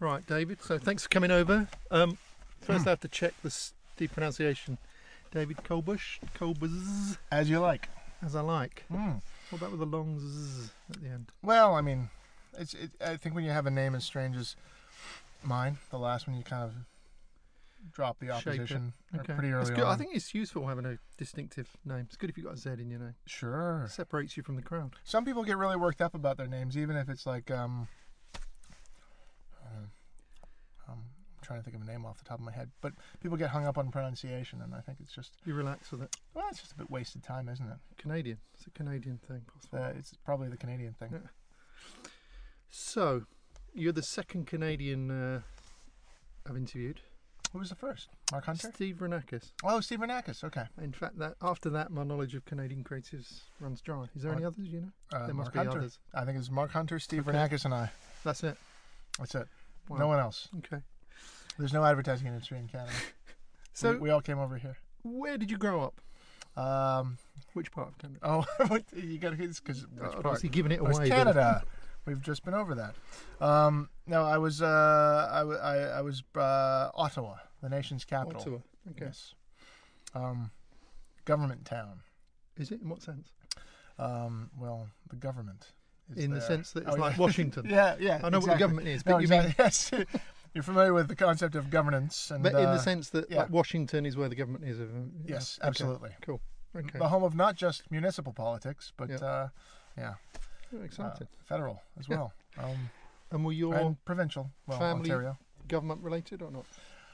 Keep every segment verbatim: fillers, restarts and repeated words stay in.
Right, David. So thanks for coming over. Um, first, I have to check the, s- the pronunciation. David Kolbush, Kolbuz, As you like. as I like. Mm. What about with the long z at the end? Well, I mean, it's. It, I think when you have a name as strange as mine, the last one, you kind of drop the Shape it. opposition Okay. pretty early It's good. on. I think it's useful having a distinctive name. It's good if you've got a Z in your name. Sure. It separates you from the crowd. Some people get really worked up about their names, even if it's like. Um, um, um, I'm trying to think of a name off the top of my head, but people get hung up on pronunciation, and I think it's just. You relax with it. Well, it's just a bit wasted time, isn't it? Canadian. It's a Canadian thing, possibly. Uh, it's probably the Canadian thing. Yeah. So, you're the second Canadian uh, I've interviewed. Who was the first? Mark Hunter? Steve Renakis. Oh, Steve Renakis. Okay. In fact, that after that, my knowledge of Canadian creatives runs dry. Is there any Mark- others you know? Uh, There must Mark be Hunter. others. I think it's Mark Hunter, Steve Okay. Renakis, and I. That's it. That's it. Wow. No one else. Okay. There's no advertising industry in Canada. So, we, we all came over here. where did you grow up? Um, Which part of Canada? oh, what, you got to because Oh, obviously giving it Well, away. it's but- Canada. We've just been over that. Um, no, I was uh, I, w- I, I was uh, Ottawa, the nation's capital. Ottawa. Okay. Yes. Um, government town. Is it? In what sense? Um, well, the government. Is In the there. sense that it's Oh, like yeah. Washington. Yeah, yeah. I know what the exactly. government is, but No, you mean, exactly. Yes. You're familiar with the concept of governance, and but in uh, the sense that yeah. like Washington is where the government is. Of, yes, okay. absolutely. Cool. Okay. The home of not just municipal politics, but Yeah. uh, yeah, Oh, uh, exciting. federal as Yeah. well, um, and were your and provincial. Well, family- Ontario. government related or not?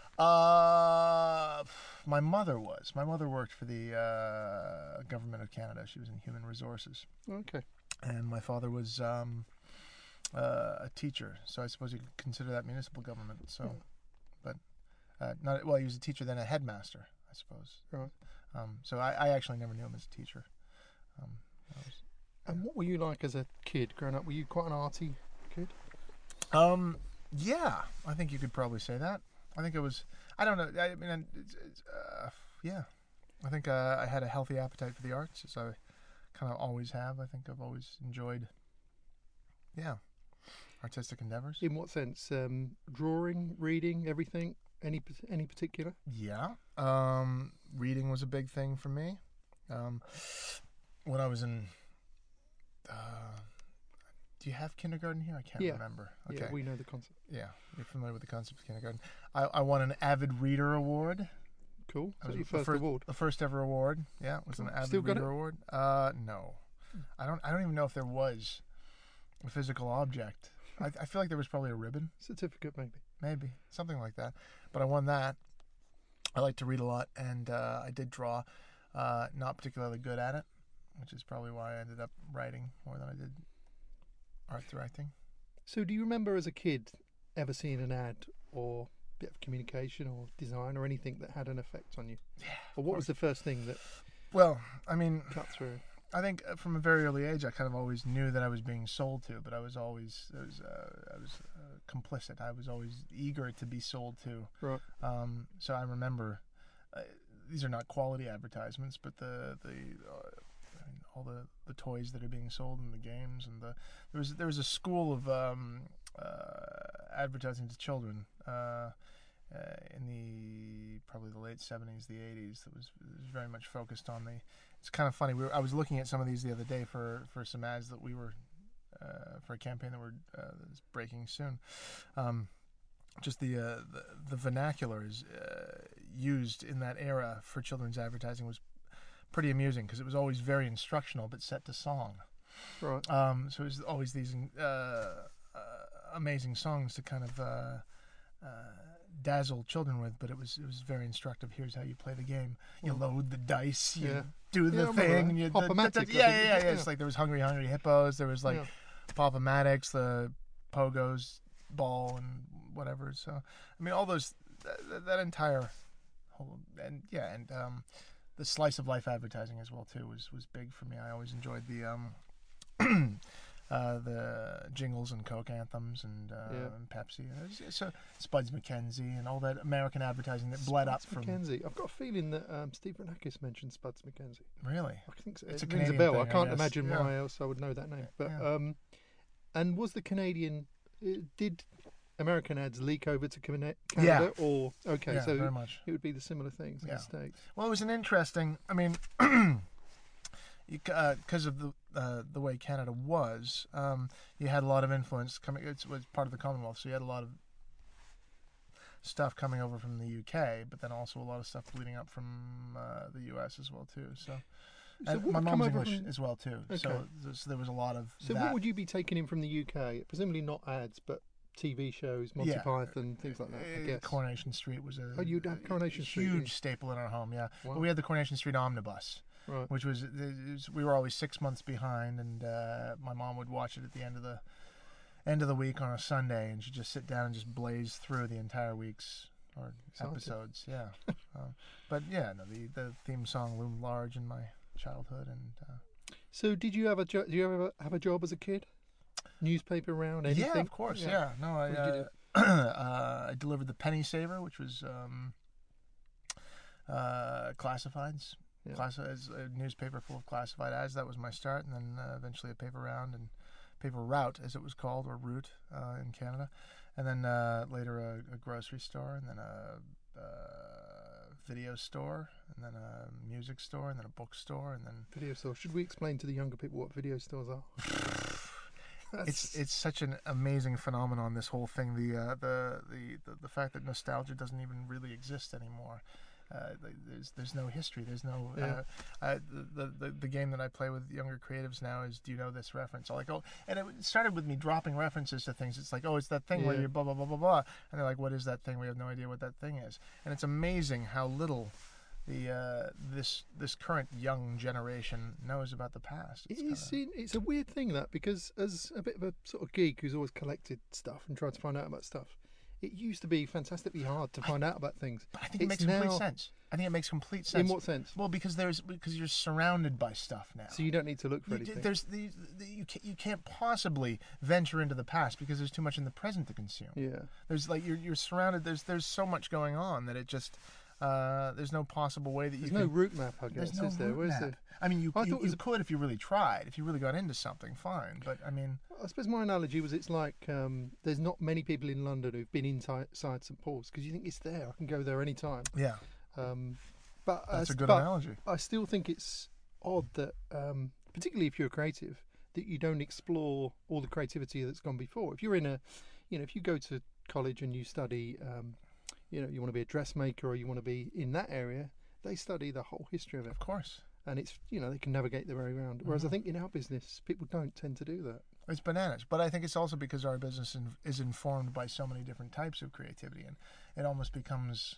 Uh, my mother was. My mother worked for the uh, government of Canada. She was in human resources, Okay. and my father was um, uh, a teacher. So I suppose you could consider that municipal government. So, Yeah. but uh, not well. He was a teacher, then a headmaster, I suppose. Right. Um, so I, I actually never knew him as a teacher. Um, I was, And what were you like as a kid growing up? Were you quite an arty kid? Um, yeah, I think you could probably say that. I think it was. I don't know. I mean, it's, it's, uh, yeah. I think uh, I had a healthy appetite for the arts, as I kind of always have. I think I've always enjoyed, yeah, artistic endeavors. In what sense? Um, drawing, reading, everything? Any p- any particular? Yeah. Um, reading was a big thing for me. Um, when I was in. Uh, do you have kindergarten here? I can't Yeah. remember. Okay. Yeah, we know the concept. Yeah, you're familiar with the concept of kindergarten. I, I won an Avid Reader Award. Cool. I So was your the first first- award. The first ever award. Yeah, it was an Cool. Avid Still got Reader it? Award. Uh, no, I don't. I don't even know if there was a physical object. I, I feel like there was probably a ribbon, Certificate, maybe. maybe something like that. But I won that. I like to read a lot, and uh, I did draw. Uh, not particularly good at it, which is probably why I ended up writing more than I did art directing. So, do you remember as a kid ever seeing an ad or bit of communication or design or anything that had an effect on you? Yeah. Or what was the first thing that Well, I mean, cut through? I think uh, from a very early age, I kind of always knew that I was being sold to, but I was always, I was, uh, I was uh, complicit. I was always eager to be sold to. Right. Um, so I remember, uh, these are not quality advertisements, but the the uh, I mean, all the, the toys that are being sold in the games, and the there was there was a school of um, uh, advertising to children. Uh, uh, in the probably the late seventies, the eighties, that was, was very much focused on the. It's kind of funny. We were, I was looking at some of these the other day for, for some ads that we were uh, for a campaign that we're uh, that's breaking soon. Um, just the, uh, the the vernacular is uh, used in that era for children's advertising was pretty amusing because it was always very instructional but set to song. Right. Um, so it was always these uh, uh, amazing songs to kind of. Uh, uh, dazzle children with, but it was it was very instructive. Here's how you play the game. You Well, load the dice. You yeah. do the Yeah, I remember thing. that. You, Pop-O-Matic, I yeah, think. yeah, yeah, yeah. Yeah. It's like there was Hungry Hungry Hippos. There was like Yeah. Pop-O-Matics, the Pogos ball, and whatever. So I mean, all those that, that entire whole and yeah, and um, the slice of life advertising as well too was was big for me. I always enjoyed the um. Uh, the jingles and Coke anthems and, uh, Yeah. and Pepsi, Uh, so Spuds MacKenzie and all that American advertising that bled up Spuds from. MacKenzie. I've got a feeling that um, Steve Renakis mentioned Spuds MacKenzie. Really, I think so. It's It a rings a Canadian bell. thing, I I can't guess. imagine Yeah. why else I would know that name. But Yeah. um, and was the Canadian uh, did American ads leak over to Canada? Canada Yeah. Or okay, Yeah, so very much. it would be the similar things in Yeah. the States. Well, it was an interesting. I mean, because uh, of the uh, the way Canada was, um, you had a lot of influence coming. It was part of the Commonwealth, so you had a lot of stuff coming over from the U K, but then also a lot of stuff bleeding up from uh, the U S as well too. So, So and what my would come mom's over English from- as well too. Okay. So, so there was a lot of So that. what would you be taking in from the U K? Presumably not ads, but T V shows, Monty Yeah. Python, things like that. I Uh, guess. Coronation Street was a Oh, you'd have Coronation a Street, huge yeah. staple in our home. Yeah, Wow. but we had the Coronation Street Omnibus, Right. which was, it was we were always six months behind, and uh, my mom would watch it at the end of the end of the week on a Sunday, and she'd just sit down and just blaze through the entire week's or Exciting. episodes. Yeah, um, but yeah, no, the the theme song loomed large in my childhood, and uh, So did you have a jo- do you ever have a job as a kid? Newspaper around anything? yeah, of course, yeah. No, I What did you uh, uh, I delivered the Penny Saver, which was um, uh, classifieds. Yeah. Class as a newspaper full of classified ads. That was my start, and then uh, eventually a paper round and paper route, as it was called, or route uh, in Canada, and then uh, later a, a grocery store, and then a, a video store, and then a music store, and then a bookstore, and then Video store. Should we explain to the younger people what video stores are? it's it's such an amazing phenomenon. This whole thing, the uh, the, the the the fact that nostalgia doesn't even really exist anymore. Uh, there's there's no history. There's no Yeah. uh, uh, the, the the game that I play with younger creatives now is, do you know this reference? I'm like, oh, and it started with me dropping references to things. It's like, oh, it's that thing where Yeah. you blah blah blah blah blah, and they're like, what is that thing? We have no idea what that thing is. And it's amazing how little the uh, this this current young generation knows about the past. It's It's, kinda- it's a weird thing, that, because as a bit of a sort of geek who's always collected stuff and tried to find out about stuff, it used to be fantastically hard to find out about things. but I think it it's makes complete now- sense. I think it makes complete sense. In what sense? Well, because there's because you're surrounded by stuff now. So you don't need to look for You, anything. there's the, the, you can't, you can't possibly venture into the past because there's too much in the present to consume. Yeah. There's like you're you're surrounded. There's there's so much going on that it just uh, there's no possible way that you There's can. no route map, I guess, there's no is there? route Where's map. the? I mean, you I you, thought it was you a- could if you really tried. If you really got into something, fine. But I mean, I suppose my analogy was, it's like um, there's not many people in London who've been inside Saint Paul's, because you think it's there. I can go there any time. yeah, Um, but I that's a s- good but analogy. I still think it's odd that, um, particularly if you're a creative, that you don't explore all the creativity that's gone before. If you're in a, you know, if you go to college and you study, um, you know, you want to be a dressmaker or you want to be in that area, they study the whole history of it, Of course, and it's, you know, they can navigate their way around. Whereas I Mhm. think in our business, people don't tend to do that. it's bananas. But I think it's also because our business in, is informed by so many different types of creativity, and it almost becomes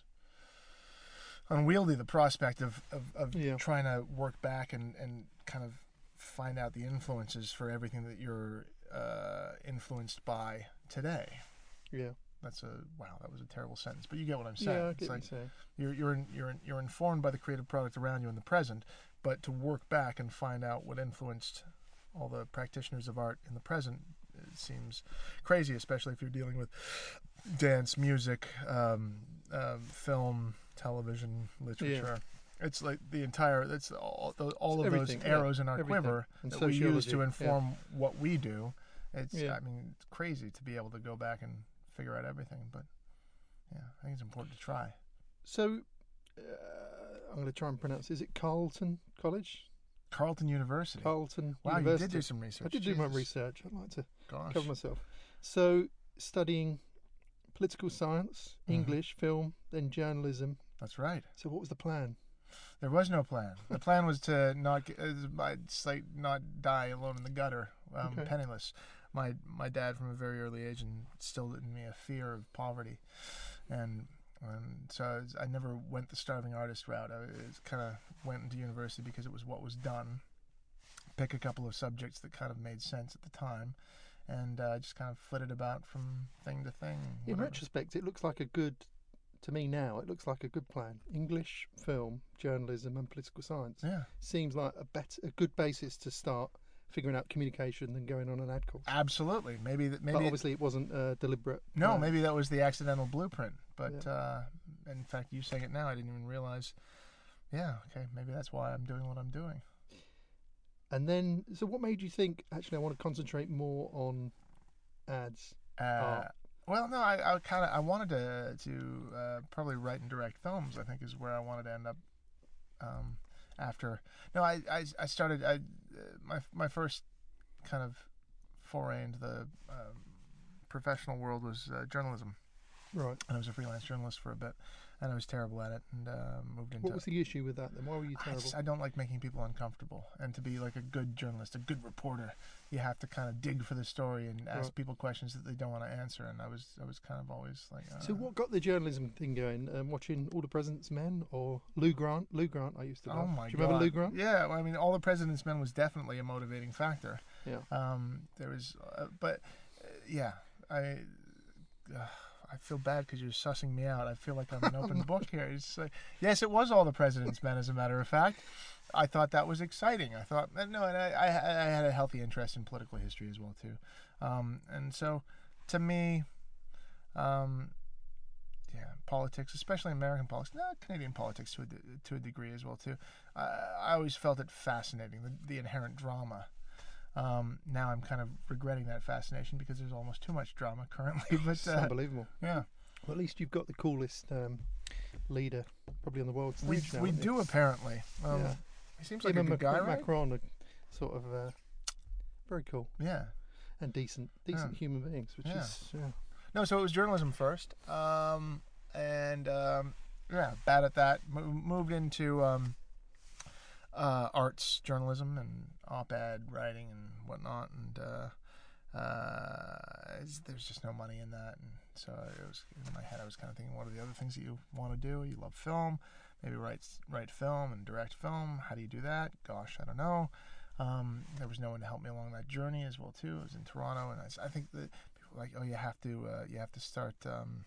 unwieldy, the prospect of, of, of Yeah. trying to work back and, and kind of find out the influences for everything that you're uh, influenced by today. Yeah, That's a wow. That was a terrible sentence, but you get what I'm yeah, saying. I It's get what like you're saying. you're you're in, you're in, you're informed by the creative product around you in the present, but to work back and find out what influenced all the practitioners of art in the present, it seems crazy, especially if you're dealing with dance, music, um, um, film, television, literature. It's like the entire. That's all. The, all It's of those everything, yeah, arrows in our everything. quiver And that we use sociology, to yeah. inform what we do. It's. Yeah. I mean, it's crazy to be able to go back and figure out everything, but yeah, I think it's important to try. So, uh, I'm going to try and pronounce. Is it Carleton College? Carleton University. Carleton wow, University. you did do some research. I did do my Jesus. research. I'd like to Gosh. cover myself. So, studying political science, Mhm. English, film, then journalism. That's right. So, what was the plan? There was no plan. The plan was to not get, uh, I'd say not die alone in the gutter, um, Okay. penniless. My my dad from a very early age instilled in me a fear of poverty, and and so I, was, I never went the starving artist route. I kind of went into university because it was what was done. Pick a couple of subjects that kind of made sense at the time, and uh, just kind of flitted about from thing to thing. In whatever. retrospect, it looks like a good, to me now, it looks like a good plan. English, film, journalism, and political science Yeah. seems like a better, a good basis to start figuring out communication than going on an ad course. Absolutely. Maybe that. Maybe But obviously, it wasn't uh, deliberate. No, plan. maybe that was the accidental blueprint. But Yeah. uh, in fact, you saying it now, I didn't even realize. Yeah, okay, maybe that's why I'm doing what I'm doing. And then, so what made you think, actually, I want to concentrate more on ads? Uh, Art. Well, no, I, I kind of I wanted to to uh, probably write and direct films. I think is where I wanted to end up. Um, after no, I, I, I started I uh, my my first kind of foray into the um, professional world was uh, journalism. Right. And I was a freelance journalist for a bit, and I was terrible at it, and uh, moved into. What was the issue with that then? Why were you I, terrible? just, I don't like making people uncomfortable, and to be like a good journalist, a good reporter, you have to kind of dig for the story and ask Right. people questions that they don't want to answer. And I was, I was kind of always like. Uh, So what got the journalism thing going? Um, watching All the President's Men or Lou Grant? Lou Grant, I used to love. Oh my Do you remember God. Lou Grant? Yeah, well, I mean, All the President's Men was definitely a motivating factor. Yeah. Um, there was, uh, but uh, yeah, I. Uh, I feel bad because you're sussing me out. I feel like I'm an open book here. It's like, yes, it was All the President's Men, as a matter of fact. I thought that was exciting. I thought, no, and I, I, I had a healthy interest in political history as well, too. Um, and so, to me, um, yeah, politics, especially American politics, no, Canadian politics to a, to a degree as well, too. I, I always felt it fascinating, the, the inherent drama. Um, now I'm kind of regretting that fascination because there's almost too much drama currently. But It's uh, unbelievable. yeah, Well, at least you've got the coolest um, leader probably on the world we stage now. we haven't do you? apparently. Um, Yeah. He seems like Him a and good Mac- guy, right? Macron are sort of uh, very cool Yeah. and decent, decent Yeah. human beings, which Yeah. is yeah. No, so it was journalism first, um, and um, yeah, bad at that. Mo- moved into um, uh, arts journalism and op-ed writing and whatnot, and uh, uh, it's- there's just no money in that. And so it was in my head. I was kind of thinking, what are the other things that you want to do? You love film, maybe write write film and direct film. How do you do that? Gosh, I don't know. Um, there was no one to help me along that journey as well too. I was in Toronto, and I, s- I think that people were like, oh, you have to uh, you have to start um,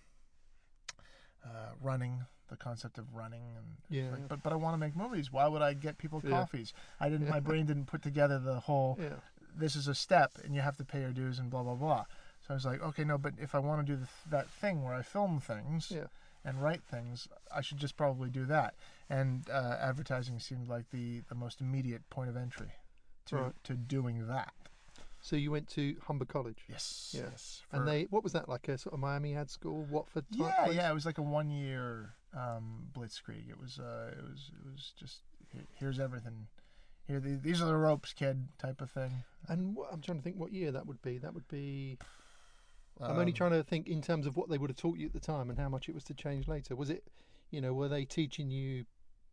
uh, running. The concept of running, and Yeah, like, yeah. but but I want to make movies. Why would I get people Yeah. coffees? I didn't. Yeah. My brain didn't put together the whole. Yeah. This is a step, and you have to pay your dues, and blah blah blah. So I was like, okay, no, but if I want to do the, that thing where I film things Yeah. and write things, I should just probably do that. And uh, advertising seemed like the, the most immediate point of entry to Right. to doing that. So you went to Humber College. Yes. Yeah. Yes. And For- they, what was that like? A sort of Miami ad school, Watford type Yeah, place? yeah. It was like a one year um, blitzkrieg. It was uh, it was it was just here, here's everything. Here, the, these are the ropes, kid, type of thing. And what, I'm trying to think what year that would be. That would be. I'm only Um, trying to think in terms of what they would have taught you at the time and how much it was to change later. Was it, you know, were they teaching you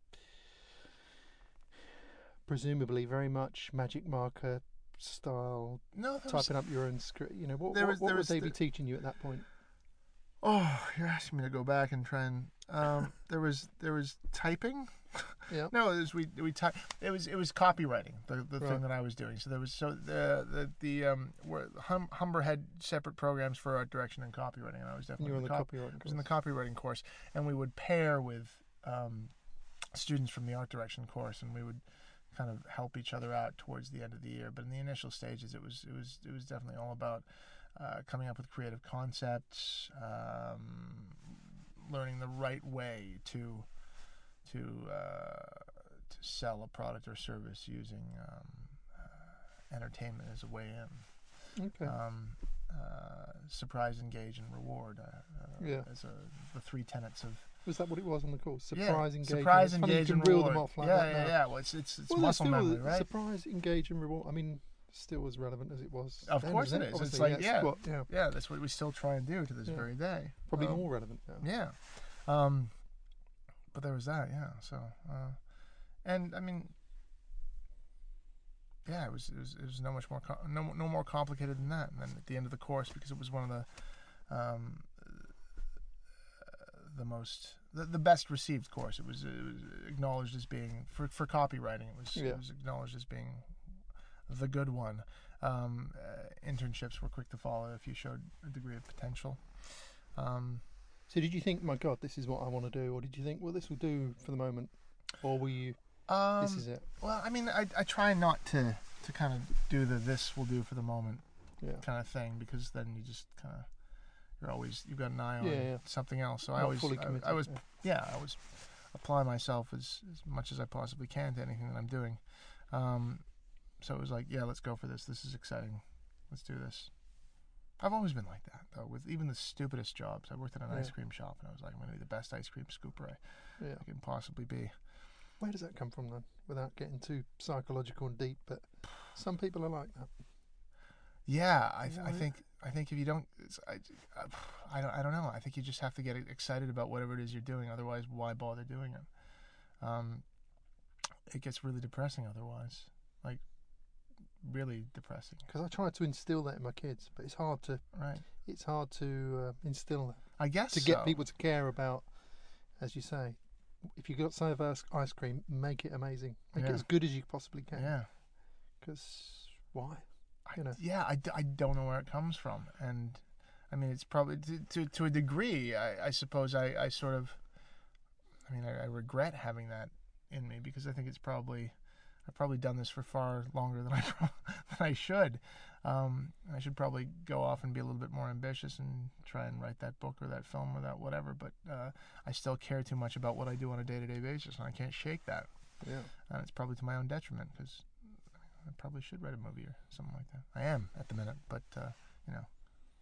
presumably very much magic marker style, No, there was, typing up your own script? You know, what, there what, was- what there would was they the- be teaching you at that point? oh, you're asking me to go back and try and. Um, there was there was typing. Yeah. No, it was we we ty- It was it was copywriting. The the Right. thing that I was doing. So there was so the the the um where hum, Humber had separate programs for art direction and copywriting, and I was And definitely you were on in the cop- copyright I was in the course. copywriting course, and we would pair with um, students from the art direction course, and we would kind of help each other out towards the end of the year. But in the initial stages, it was it was it was definitely all about uh, coming up with creative concepts, um, learning the right way to to uh, to sell a product or service using um, uh, entertainment as a way in. Okay. Um, uh, surprise, engage, and reward. Uh, uh, Yeah. As a, the three tenets of Was that what it was on the course? yeah, Surprise, engage, surprise, and it's funny you engage, can and reel reward. them off like yeah, that yeah, now. yeah. Well, it's it's it's Well, they're muscle still memory, the right? Surprise, engage, and reward. I mean, still as relevant as it was. Of then, course isn't it is. It's Obviously, like, it's yeah. what- yeah, Yeah, that's what we still try and do to this Yeah. very day. probably Um, more relevant now. Yeah. Um, but there was that, yeah. So, uh, and I mean, yeah, it was it was it was no much more com- no no more complicated than that. And then at the end of the course, because it was one of the um, the most the, the best received course, it was, it was acknowledged as being for for copywriting. It was Yeah. it was acknowledged as being the good one. Um, uh, internships were quick to follow if you showed a degree of potential. Um, So did you think, my God, this is what I want to do, or did you think, well, this will do for the moment, or were you, um, this is it? Well, I mean, I, I try not to, to kind of do the this will do for the moment Yeah. kind of thing, because then you just kind of you're always you've got an eye on Yeah, yeah. something else. So I Not always fully I, committed. I was yeah. yeah I always apply myself as, as much as I possibly can to anything that I'm doing. Um, so it was like, yeah, let's go for this. This is exciting. Let's do this. I've always been like that, though, with even the stupidest jobs. I worked at an Yeah. ice cream shop, and I was like, I'm going to be the best ice cream scooper I, Yeah. I can possibly be. Where does that come from then? Without getting too psychological and deep, but some people are like that. Yeah, I, th- I Right. think I think if you don't, it's, I, I, don't, I don't know. I think you just have to get excited about whatever it is you're doing. Otherwise, why bother doing it? Um, it gets really depressing otherwise. Like, really depressing. Because I try to instill that in my kids, but it's hard to Right. it's hard to uh, instill that. I guess To get so. people to care about, as you say, if you've got some ice cream, make it amazing. Make Yeah. it as good as you possibly can. Yeah. Because why? I, You know. Yeah, I, d- I don't know where it comes from. And, I mean, it's probably, to to, to a degree, I, I suppose I, I sort of, I mean, I, I regret having that in me because I think it's probably, I've probably done this for far longer than I, than I should. Um, I should probably go off and be a little bit more ambitious and try and write that book or that film or that whatever. But uh, I still care too much about what I do on a day-to-day basis, and I can't shake that. Yeah. And it's probably to my own detriment because I probably should write a movie or something like that. I am at the minute, but uh, you know.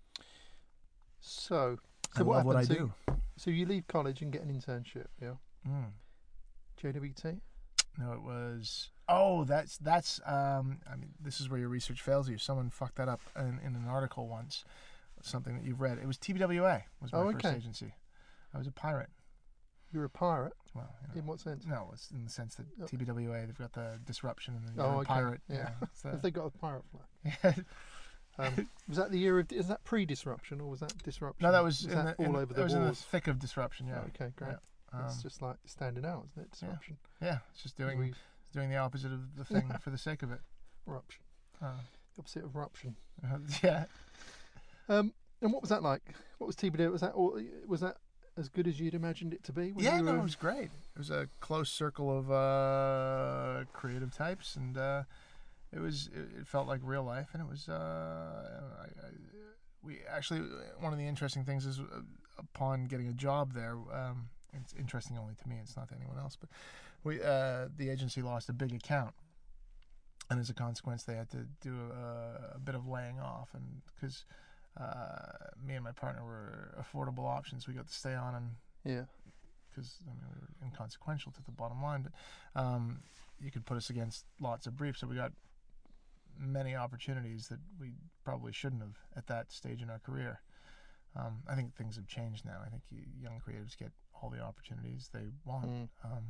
So, I so what love what I happened? do. So, so you leave college and get an internship, yeah? Mm. J W T? No, it was. Oh, that's that's. Um, I mean, this is where your research fails you. Someone fucked that up in, in an article once. Something that you've read. It was T B W A. Was my Oh, first okay. agency. I was a pirate. You're a pirate? Well, you know, In what sense? no, it's in the sense that Oh. T B W A, they've got the disruption and the Oh, you're a okay. pirate. Yeah. So, Have they got a pirate flag? Um, was that the year of? Is that pre-disruption or was that disruption? no, that was, in that the, all in, over that the was in the wars? thick of disruption. Yeah. Oh, okay, great. Um, It's just like standing out, isn't it? Disruption. yeah, it's just doing We- it's doing the opposite of the thing for the sake of it. Eruption. Uh, The opposite of eruption. yeah. Um, and what was that like? What was T B D? Was that all, was that as good as you'd imagined it to be? When Yeah, you no, were, it was great. It was a close circle of uh, creative types, and uh, it was it, it felt like real life, and it was. Uh, I, I, we actually one of the interesting things is uh, upon getting a job there. Um, it's interesting only to me. It's not to anyone else, but we uh, the agency lost a big account, and as a consequence, they had to do a, a bit of laying off, and because. Uh, me and my partner were affordable options. We got to stay on and yeah. because I mean, we were inconsequential to the bottom line, but um, you could put us against lots of briefs. So we got many opportunities that we probably shouldn't have at that stage in our career. Um, I think things have changed now. I think you, young creatives get all the opportunities they want. Mm. Um,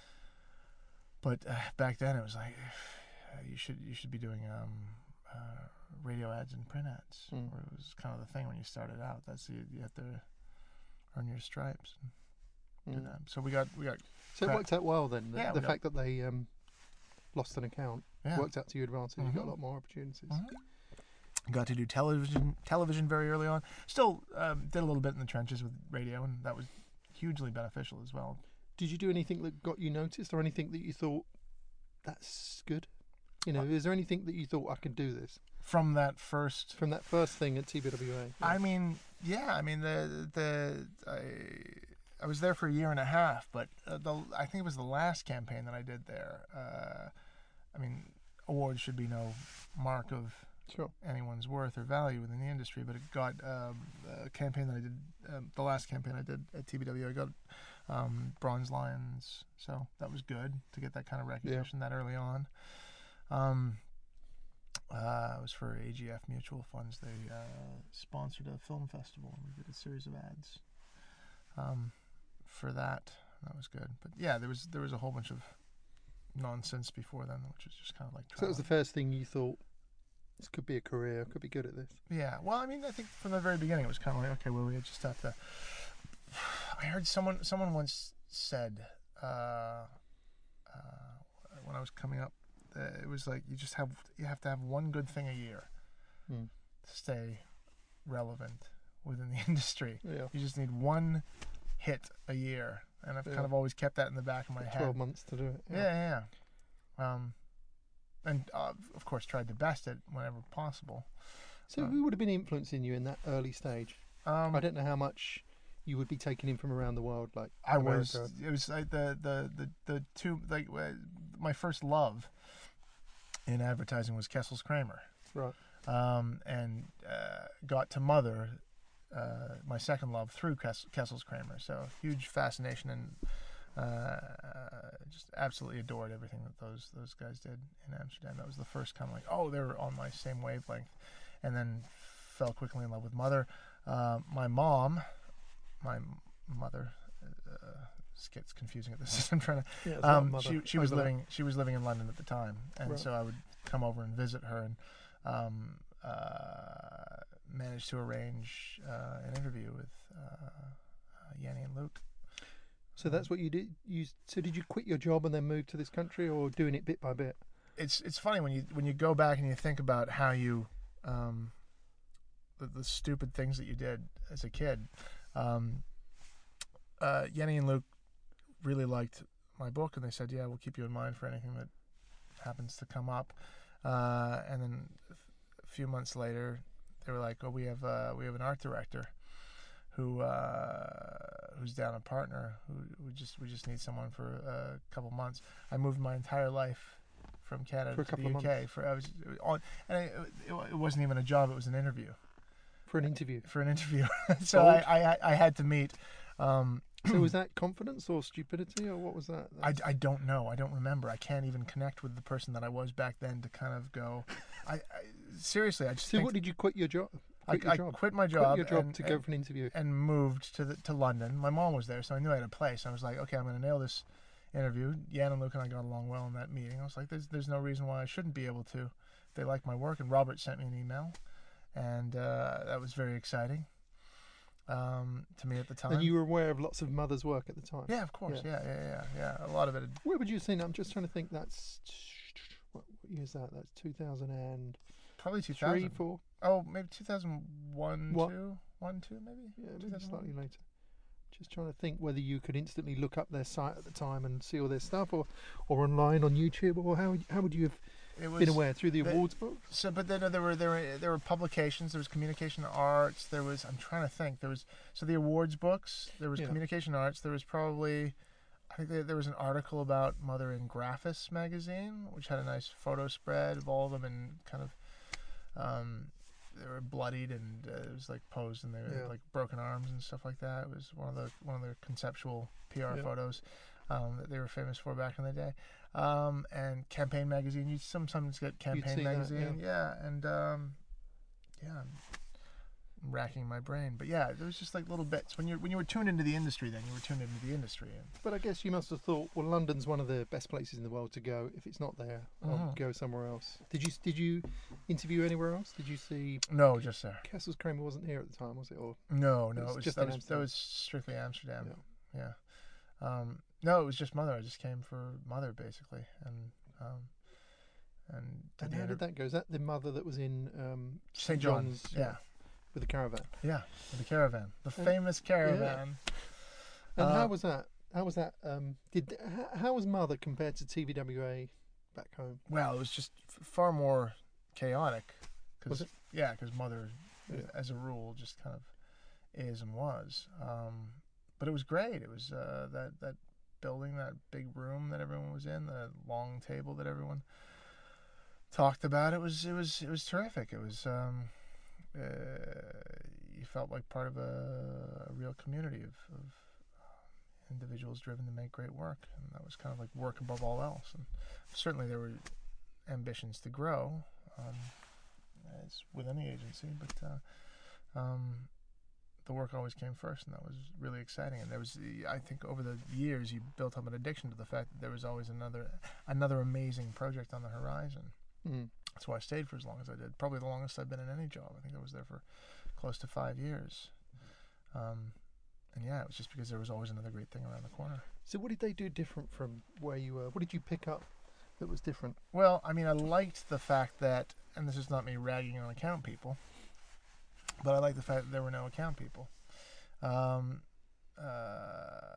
but uh, back then, it was like uh, you should you should be doing um, uh, radio ads and print ads. Mm. Where it was kind of the thing when you started out. That's you, you have to earn your stripes. And do Mm. that. So we got we got So it crap. worked out well then. The, Yeah, the we fact that they um, lost an account yeah. worked out to your advantage. You got Mhm. a lot more opportunities. Mhm. Got to do television television very early on. Still um, did a little bit in the trenches with radio, and that was hugely beneficial as well. Did you do anything that got you noticed, or anything that you thought that's good? You know, is there anything that you thought I could do this From that first, from that first thing at T B W A? I mean, yeah, I mean the the I, I was there for a year and a half, but uh, the I think it was the last campaign that I did there. Uh, I mean, awards should be no mark of Sure. anyone's worth or value within the industry, but it got um, a campaign that I did, um, the last campaign I did at T B W, I got um, Bronze Lions, so that was good to get that kind of recognition that early on. Um, uh, it was for A G F Mutual Funds. They uh, sponsored a film festival, and we did a series of ads um, for that. That was good, but yeah, there was there was a whole bunch of nonsense before then, which was just kind of like. So that was the first thing you thought. This could be a career. I could be good at this. Yeah, well, I mean, I think from the very beginning it was kind of like, okay, well, we just have to. I heard someone someone once said uh, uh, when I was coming up, that it was like you just have you have to have one good thing a year Mm. to stay relevant within the industry. Yeah. You just need one hit a year, and I've Yeah. kind of always kept that in the back of my Got head. Twelve months to do it. Yeah, yeah. yeah. Um, and uh, of course, tried to best it whenever possible. So Um, who would have been influencing you in that early stage? Um, I don't know how much you would be taking in from around the world, like I was. America. It was like the the the the two like uh, my first love in advertising was Kessel's Kramer. Right. um, and uh, got to Mother, uh, my second love, through Kess- Kessel's Kramer. So huge fascination and uh, just absolutely adored everything that those those guys did in Amsterdam. That was the first kind of like, oh, they were on my same wavelength, and then fell quickly in love with Mother. Uh, my mom, my mother. Uh, gets confusing at this. I'm trying to. Yeah, it's Um, not she mother she was overlap. living she was living in London at the time, and Right. so I would come over and visit her, and um, uh, managed to arrange uh, an interview with uh, uh, Yanni and Luke. So that's what you did. You so did you quit your job and then move to this country, or doing it bit by bit? It's it's funny when you when you go back and you think about how you um, the, the stupid things that you did as a kid. Um, uh, Yanni and Luke really liked my book, and they said, yeah, we'll keep you in mind for anything that happens to come up. Uh, and then a few months later, they were like, oh, we have uh, we have an art director who uh, who's down a partner who we just we just need someone for a couple months. I moved my entire life from Canada For a to couple the of U K. months. For I was on, and I, it, it wasn't even a job; it was an interview. For an interview. For an interview, so I, Bold. I I had to meet. Um, So was that confidence or stupidity, or what was that? I, I don't know. I don't remember. I can't even connect with the person that I was back then to kind of go. I, I seriously, I just So think what did you quit your job? I, Quit your I job. quit my Quit job, your job and, to go and, for an interview. and moved to the, to London. My mom was there, so I knew I had a place. I was like, okay, I'm going to nail this interview. Jan and Luke and I got along well in that meeting. I was like, there's there's no reason why I shouldn't be able to. They like my work, and Robert sent me an email, and uh, that was very exciting um, to me at the time. And you were aware of lots of Mother's work at the time. Yeah, of course. Yeah. Yeah, yeah, yeah, yeah. yeah. A lot of it. Had, Where would you have seen? I'm just trying to think. That's what, what year is that? That's two thousand probably two three, thousand. four. Oh, maybe two thousand one, What? two, one, two, maybe. Yeah, maybe two thousand one? slightly later. Just trying to think whether you could instantly look up their site at the time and see all their stuff, or, or online on YouTube, or how how would you have It was been aware through the the- awards book? So, but then uh, there were there were there were publications. There was communication arts. There was I'm trying to think. There was so the awards books. There was Yeah. communication arts. There was probably I think there, there was an article about Mother in Graphis magazine, which had a nice photo spread of all of them and kind of um, they were bloodied and uh, it was like posed and they were Yeah. like broken arms and stuff like that. It was one of the one of their conceptual P R Yeah. photos um, that they were famous for back in the day. Um, and Campaign magazine. You sometimes get Campaign see that, magazine, yeah. and um, yeah, I'm racking my brain, but yeah, there was just like little bits when you when you were tuned into the industry. Then you were tuned into the industry, and But I guess you must have thought, well, London's one of the best places in the world to go. If it's not there, I'll Mhm. go somewhere else. Did you did you interview anywhere else? Did you see no, just there. Kessel's Kramer wasn't here at the time, was it? Or No, It no, was it was just that in was, that Amsterdam. was strictly Amsterdam. Yeah. Yeah. Um, no, it was just Mother. I just came for Mother basically, and um, and did and the how inter- did that go? Is that the mother that was in um, Saint John's? Yeah, with the caravan? yeah, the caravan, the And- famous caravan. And Uh, how was that? How was that? Um, did how, how was Mother compared to T V W A back home? Well, it was just f- far more chaotic. Cause, Was it? Yeah, because Mother, Yeah. as a rule, just kind of is and was. Um, but it was great. It was uh, that that building, that big room that everyone was in, the long table that everyone talked about. It was it was it was terrific. It was um, uh, you felt like part of a, a real community of, of individuals driven to make great work, and that was kind of like work above all else. And certainly there were ambitions to grow, um, as with any agency, but uh, um, the work always came first, and that was really exciting. And there was, I think, over the years, you built up an addiction to the fact that there was always another, another amazing project on the horizon. Mm. That's why I stayed for as long as I did. Probably the longest I've been in any job. I think I was there for close to five years. Um, and yeah, it was just because there was always another great thing around the corner. So what did they do different from where you were? What did you pick up that was different? Well, I mean, I liked the fact that, and this is not me ragging on account people, but I liked the fact that there were no account people. Um, uh,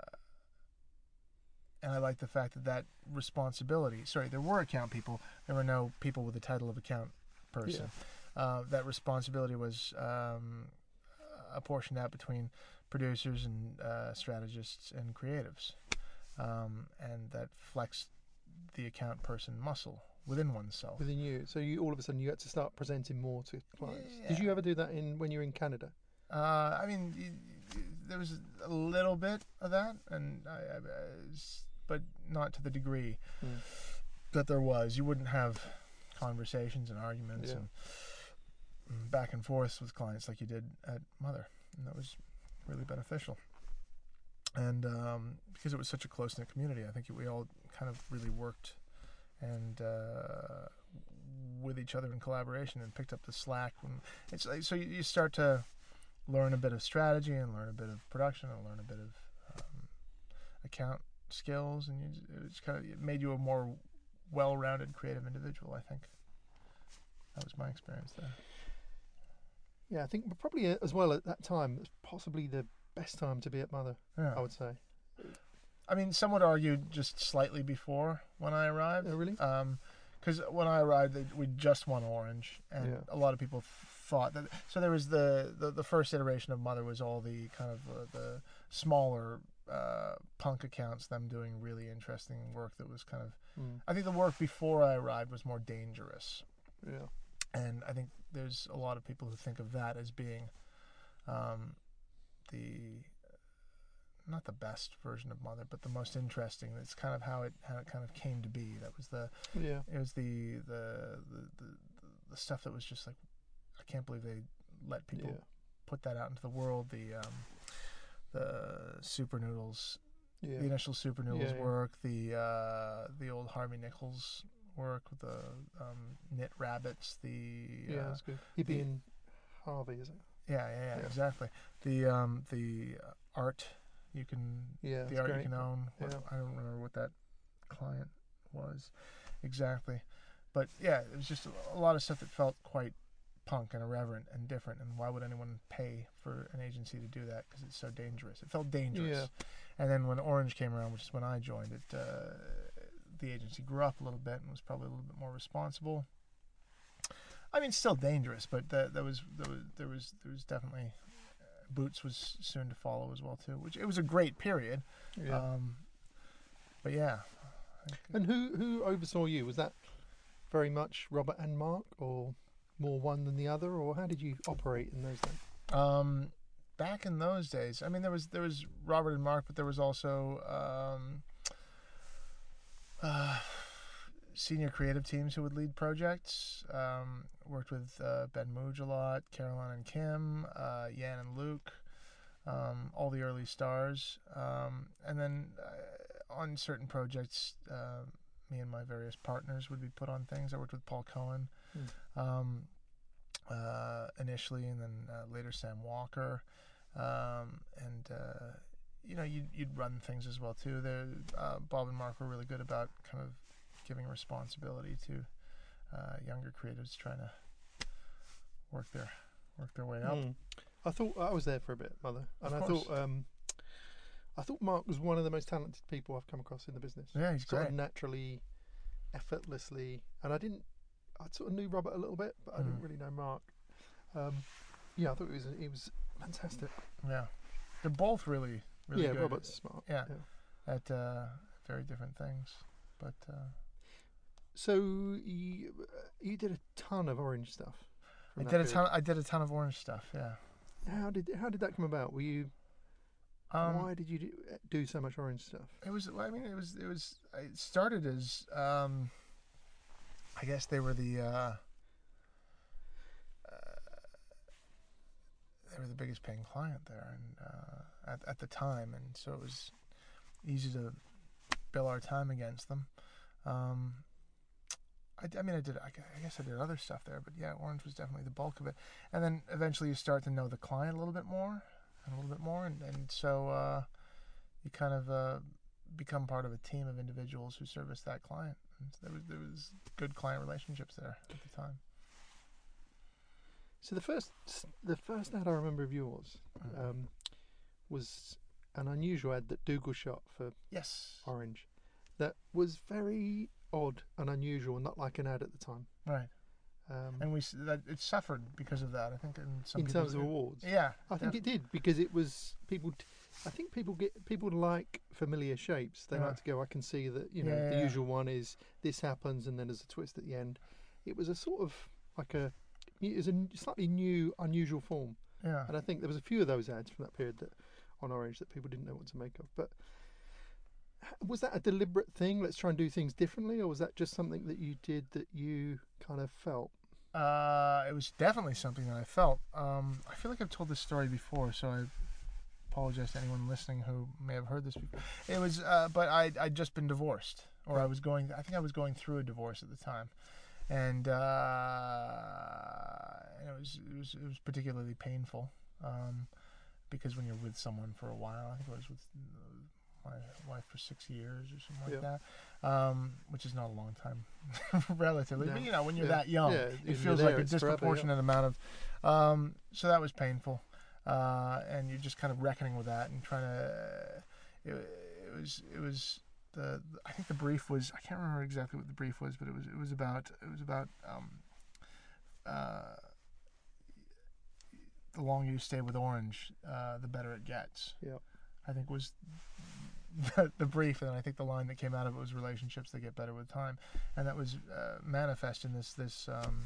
and I liked the fact that that responsibility, sorry, there were account people, there were no people with the title of account person. Uh, that responsibility was um, apportioned out between producers and uh, strategists and creatives. Um, and that flexed the account person muscle within oneself. within you. So you all of a sudden you had to start presenting more to clients. Yeah. Did you ever do that in when you were in Canada? Uh, I mean, y- y- there was a little bit of that, and I, I, I s- but not to the degree Mm. that there was. You wouldn't have conversations and arguments Yeah. and mm, back and forth with clients like you did at Mother, and that was really beneficial. And um, because it was such a close-knit community, I think we all kind of really worked and uh, with each other in collaboration and picked up the slack. When it's like, so you, you start to learn a bit of strategy and learn a bit of production and learn a bit of um, account skills, and you, it's kind of it made you a more well-rounded creative individual. I think that was my experience there. Yeah, I think probably uh, as well at that time, it was possibly the best time to be at Mother, Yeah. I would say. I mean, some would argue just slightly before when I arrived. Oh, really? Because when I arrived, they, we just won Orange, and Yeah. a lot of people thought that. So there was the, the, the first iteration of Mother was all the kind of uh, the smaller uh, punk accounts, them doing really interesting work that was kind of. Mm. I think the work before I arrived was more dangerous, Yeah. and I think there's a lot of people who think of that as being um, the not the best version of Mother, but the most interesting. That's kind of how it how it kind of came to be. That was the Yeah. it was the the the, the, the stuff that was just like, I can't believe they let people Yeah. put that out into the world. The um, the Super Noodles, Yeah. the initial Super Noodles Yeah, yeah. work, the uh, the old Harvey Nichols work with the um, Knit Rabbits, the Yeah, uh, that's good. He'd be in Harvey, is it? yeah, yeah, yeah, Yeah. exactly. The um, the uh, art you can Yeah, the that's art great. you can own. What- Yeah. I don't remember what that client was exactly, but yeah, it was just a, a lot of stuff that felt quite punk and irreverent and different. And why would anyone pay for an agency to do that? Because it's so dangerous. It felt dangerous. Yeah. And then when Orange came around, which is when I joined it, uh, the agency grew up a little bit and was probably a little bit more responsible. I mean, still dangerous, but that that was there was there was there was definitely uh, Boots was soon to follow as well too. Which it was a great period. Yeah. Um, but yeah. I think- And who who oversaw you? Was that very much Robert and Mark, or more one than the other, or how did you operate in those days? Um, back in those days, I mean, there was there was Robert and Mark, but there was also um, uh, senior creative teams who would lead projects. Um, worked with uh, Ben Mooj a lot, Caroline and Kim, uh, Yan and Luke, um, all the early stars, um, and then uh, on certain projects, uh, me and my various partners would be put on things. I worked with Paul Cohen. Hmm. Um, uh, initially, and then uh, later Sam Walker, um, and uh, you know you'd, you'd run things as well too. There, uh, Bob and Mark were really good about kind of giving responsibility to uh, younger creatives trying to work their work their way up. Mm. I thought I was there for a bit, Mother, and Of I course. thought um, I thought Mark was one of the most talented people I've come across in the business. Yeah, he's Sort great. of naturally, effortlessly, and I didn't. I sort of knew Robert a little bit, but I didn't Mm. really know Mark. Um, yeah, I thought it was it was fantastic. Yeah, they're both really really yeah, good Robert's smart. Yeah. at uh, very different things, but. Uh, So you, you did a ton of Orange stuff. I from that did a period. ton. I did a ton of Orange stuff. Yeah. How did how did that come about? Were you Um, why did you do, do so much Orange stuff? It was. I mean, it was. It was. It started as. Um, I guess they were the. Uh, uh, they were the biggest paying client there, and uh, at at the time, and so it was easy to bill our time against them. Um, I, I mean, I did. I, gu- I guess I did other stuff there, but yeah, Orange was definitely the bulk of it. And then eventually, you start to know the client a little bit more, and a little bit more, and and so uh, you kind of uh, become part of a team of individuals who service that client. And there was there was good client relationships there at the time. So the first the first ad I remember of yours Mm. um, was an unusual ad that Dougal shot for Yes, Orange. That was very odd and unusual, not like an ad at the time. right. Um, And we s- that it suffered because of that. I think in some in people's- terms of awards, Yeah, I think def- it did because it was people. T- I think people get people like familiar shapes. They Yeah. like to go. I can see that you know Yeah, the yeah. usual one is this happens and then there's a twist at the end. It was a sort of like a it was a n- slightly new, unusual form, Yeah. and I think there was a few of those ads from that period that on Orange that people didn't know what to make of. But h- was that a deliberate thing? Let's try and do things differently, or was that just something that you did that you kind of felt? Uh, it was definitely something that I felt. Um, I feel like I've told this story before, so I apologize to anyone listening who may have heard this before. It was, uh, but I I'd just been divorced, or I was going. I think I was going through a divorce at the time, and uh, it was it was it was particularly painful, um, because when you're with someone for a while, I think I was with uh, my wife for six years or something like Yeah. that, um, which is not a long time, relatively. No. But you know, when you're Yeah. that young, Yeah, it you're feels there, like a it's forever, yeah. disproportionate amount of. Um, so that was painful, uh, and you're just kind of reckoning with that and trying to. It, it was it was the I think the brief was I can't remember exactly what the brief was, but it was it was about it was about um, uh, the longer you stay with Orange, uh, the better it gets. Yeah. I think was the, the brief, and I think the line that came out of it was relationships that get better with time, and that was uh, manifest in this this um,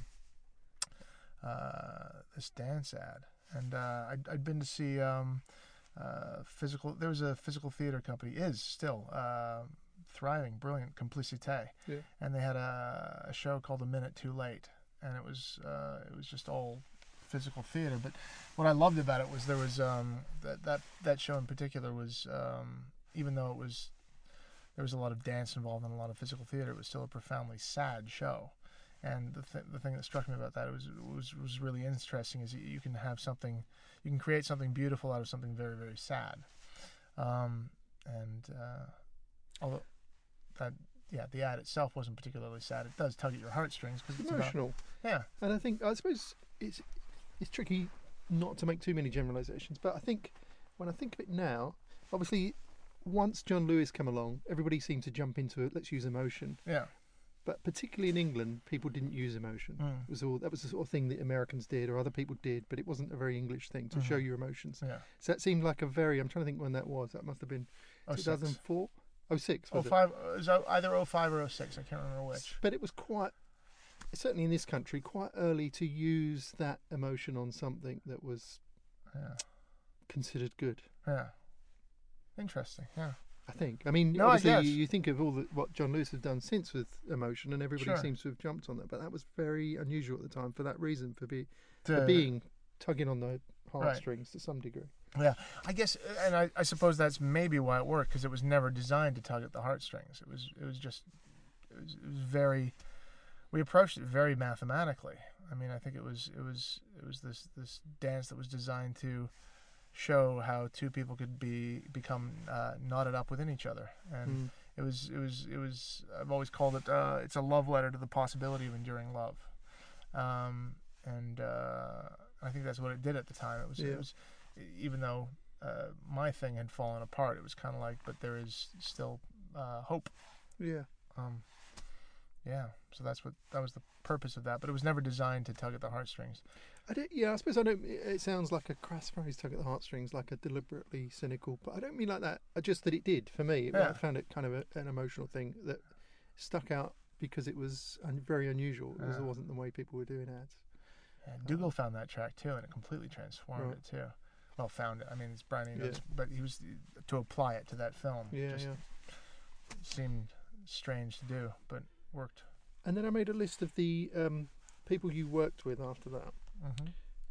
uh, this dance ad. And uh, I'd, I'd been to see um, uh, physical. There was a physical theater company, is still uh, thriving, brilliant, Complicité, Yeah. and they had a, a show called A Minute Too Late, and it was uh, it was just all physical theater. But what I loved about it was there was um, that that that show in particular was um, even though it was there was a lot of dance involved and a lot of physical theater, it was still a profoundly sad show. And the th- the thing that struck me about that was was was really interesting is you, you can have something, you can create something beautiful out of something very very sad, um, and uh, although that yeah the ad itself wasn't particularly sad, it does tug at your heartstrings because it's Emotional. about yeah And I think I suppose it's it's tricky not to make too many generalizations, but I think when I think of it now, obviously once John Lewis came along, everybody seemed to jump into it. Let's use emotion, yeah but particularly in England, people didn't use emotion. mm, It was all that was the sort of thing that Americans did or other people did, but it wasn't a very English thing to Mhm. show your emotions. yeah So that seemed like a very. I'm trying to think when that was. That must have been oh two thousand four, oh six, oh was it? five it was either oh five or oh six, I can't remember which. But it was quite, certainly in this country, quite early to use that emotion on something that was Yeah considered good. yeah interesting yeah I think. I mean, No, I obviously, guess. you, you think of all the, what John Lewis has done since with emotion, and everybody Sure. seems to have jumped on that. But that was very unusual at the time for that reason, for, be, To- for being tugging on the heartstrings to some degree. I guess, and I, I suppose that's maybe why it worked because it was never designed to tug at the heartstrings. It was, it was just, it was, it was very. We approached it very mathematically. I mean, I think it was, it was, it was this, this dance that was designed to show how two people could be become uh, knotted up within each other, and Mm. it was, it was, it was. I've always called it. Uh, it's a love letter to the possibility of enduring love, um, and uh, I think that's what it did at the time. It was, Yeah. it was, even though uh, my thing had fallen apart, it was kind of like, but there is still uh, hope. Yeah. Um, yeah, so that's what that was the purpose of that, but it was never designed to tug at the heartstrings. I don't, yeah, I suppose I don't. It it sounds like a crass phrase, tug at the heartstrings, like a deliberately cynical. But I don't mean like that. I just that it did for me. It, Yeah. I found it kind of a, an emotional thing that stuck out because it was un, very unusual. It was, Yeah. wasn't the way people were doing ads. And Dougal found that track too, and it completely transformed Right. it too. Well, found it. I mean, it's Brian Eno's, Yeah. but he was to apply it to that film. Yeah, just yeah. seemed strange to do, but worked. And then I made a list of the um, people you worked with after that. Mhm.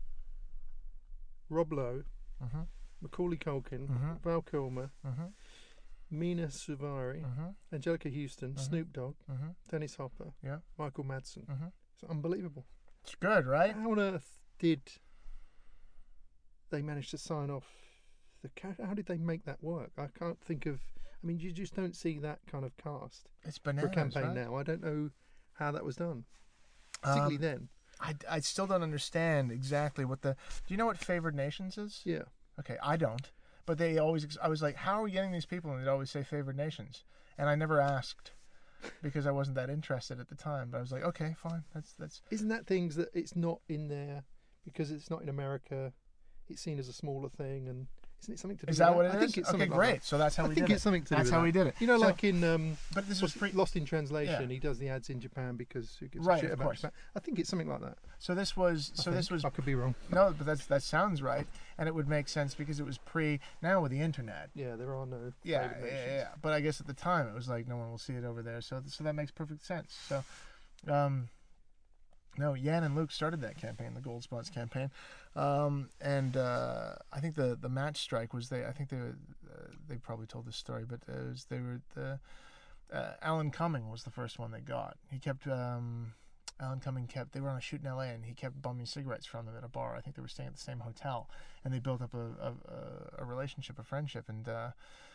Rob Lowe, Mhm. Macaulay Culkin, Mhm. Val Kilmer, Mhm. Mina Suvari, Mhm. Angelica Houston, Mhm. Snoop Dogg, Mhm. Dennis Hopper, Yeah. Michael Madsen. Mhm. It's unbelievable. It's good, right? How on earth did they manage to sign off the ca- how did they make that work? I can't think of. I mean, you just don't see that kind of cast It's for bananas. a campaign right? now. I don't know how that was done, particularly Um, then. I, I still don't understand exactly what the. Do you know what favored nations is? Yeah, Okay, I don't. But they always. ex- I was like, how are we getting these people? And they'd always say favored nations, and I never asked because I wasn't that interested at the time. But I was like, okay, fine. That's that's. isn't that things that it's not in there because it's not in America? It's seen as a smaller thing, and Isn't it something to do Is with that what it I is? think it's Okay, something great. like that. So that's how I we think did it's it. something to That's do with how that. we did it. You know, So- like in um, But this was what's it, pre- Lost in Translation, Yeah. he does the ads in Japan because who gives Right, a shit of about course. Japan? I think it's something like that. so this was I so this think. was I could be wrong. no, but that's that sounds right, and it would make sense because it was pre. Now with the internet, Yeah, there are no. yeah, favored yeah, nations. yeah. But I guess at the time it was like no one will see it over there, so so that makes perfect sense. So, um, no, Yan and Luke started that campaign, the Gold Spots campaign, um, and uh, I think the the match strike was they. I think they were, uh, they probably told this story, but it was they were the uh, Alan Cumming was the first one they got. He kept. Um, Alan Cumming kept, they were on a shoot in L A and he kept bumming cigarettes from them at a bar. I think they were staying at the same hotel and they built up a, a, a relationship, a friendship. And uh,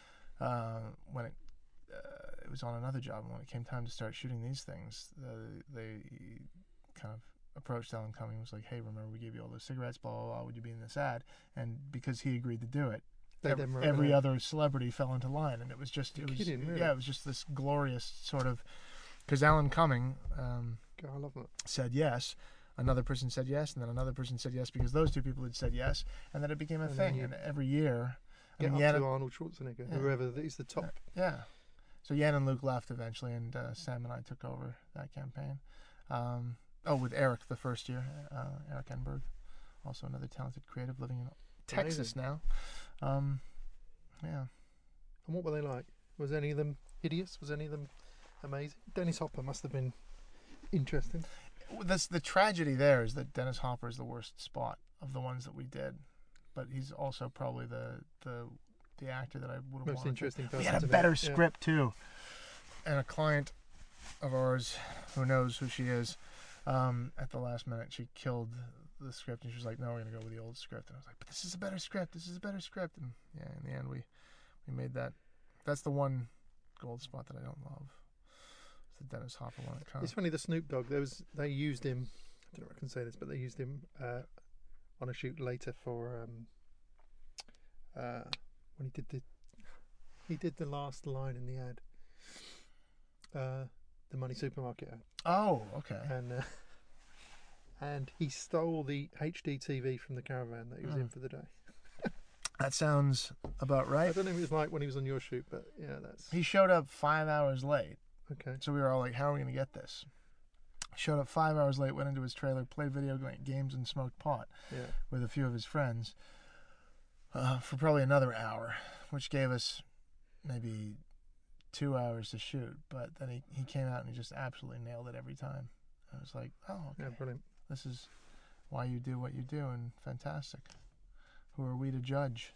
uh, when it, uh, it was on another job, and when it came time to start shooting these things, uh, they kind of approached Alan Cumming and was like, hey, remember we gave you all those cigarettes, blah, blah, blah, would you be in this ad? And because he agreed to do it, They every, then wrote every it out. other celebrity fell into line. And it was just, it was, kidding, really? yeah, it was just this glorious sort of, because Alan Cumming, um, God, I love that. said yes, another person said yes, and then another person said yes because those two people had said yes, and then it became a And then thing. you And every year, I Get mean, up Yan, to Arnold Schwarzenegger, Yeah. whoever is the top. yeah. So Yan and Luke left eventually, and uh, Sam and I took over that campaign. Um, oh, with Eric the first year, uh, Eric Enberg, also another talented creative living in Texas now. Um, yeah. And what were they like? Was any of them hideous? Was any of them amazing? Dennis Hopper must have been interesting. That's the tragedy there is that Dennis Hopper is the worst spot of the ones that we did, but he's also probably the the the actor that I would have Most wanted. interesting To. person. We had a to be. better Yeah. script too, and a client of ours who knows who she is. Um, at the last minute, she killed the script, and she was like, "No, we're gonna go with the old script." And I was like, "But this is a better script. This is a better script." And yeah, in the end, we we made that. That's the one gold spot that I don't love. It's the Dennis Hopper one. It It's funny, the Snoop Dogg. There was they used him. I don't know if I can say this, but they used him uh, on a shoot later for um, uh, when he did the he did the last line in the ad, uh, the Money Supermarket ad, Oh, okay. and uh, and he stole the H D T V from the caravan that he was in Mm. for the day. That sounds about I right. don't know if it was like when he was on your shoot, but yeah, that's He showed up five hours late, okay. so we were all like, "How are we gonna get this?" Showed up five hours late, went into his trailer, played video games, and smoked pot Yeah, with a few of his friends uh, for probably another hour, which gave us maybe two hours to shoot. But then he, he came out and he just absolutely nailed it every time. I was like, "Oh, okay, yeah, brilliant. this is why you do what you do, and fantastic. Who are we to judge?"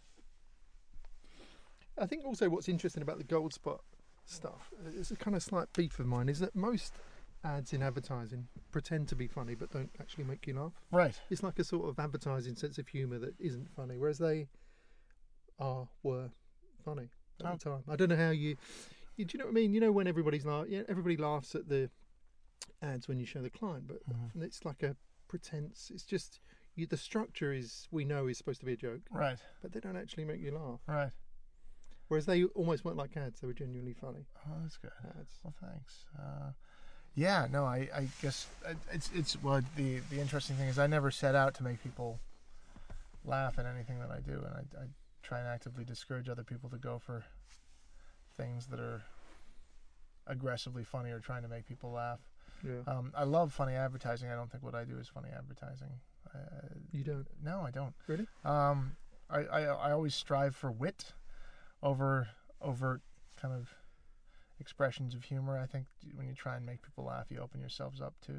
I think also what's interesting about the gold spot stuff, it's a kind of slight beef of mine, is that most ads in advertising pretend to be funny but don't actually make you laugh. Right. It's like a sort of advertising sense of humour that isn't funny, whereas they are were funny at Oh. the time. I don't know how you, you do you know what I mean? You know when everybody's laugh, yeah, everybody laughs at the ads when you show the client, but Mhm. it's like a pretense. It's just you, the structure is we know is supposed to be a joke, Right. but they don't actually make you laugh. Right. Whereas they almost weren't like ads; they were genuinely funny Oh, that's good. ads. Well, thanks. Uh, yeah, no, I, I guess it- it's it's well the the interesting thing is I never set out to make people laugh at anything that I do, and I, I try and actively discourage other people to go for things that are aggressively funny or trying to make people laugh. Yeah, Um, I love funny advertising. I don't think what I do is funny advertising. Uh, you don't no, I don't. really. Um, I, I I always strive for wit over overt kind of expressions of humor. I think when you try and make people laugh, you open yourselves up to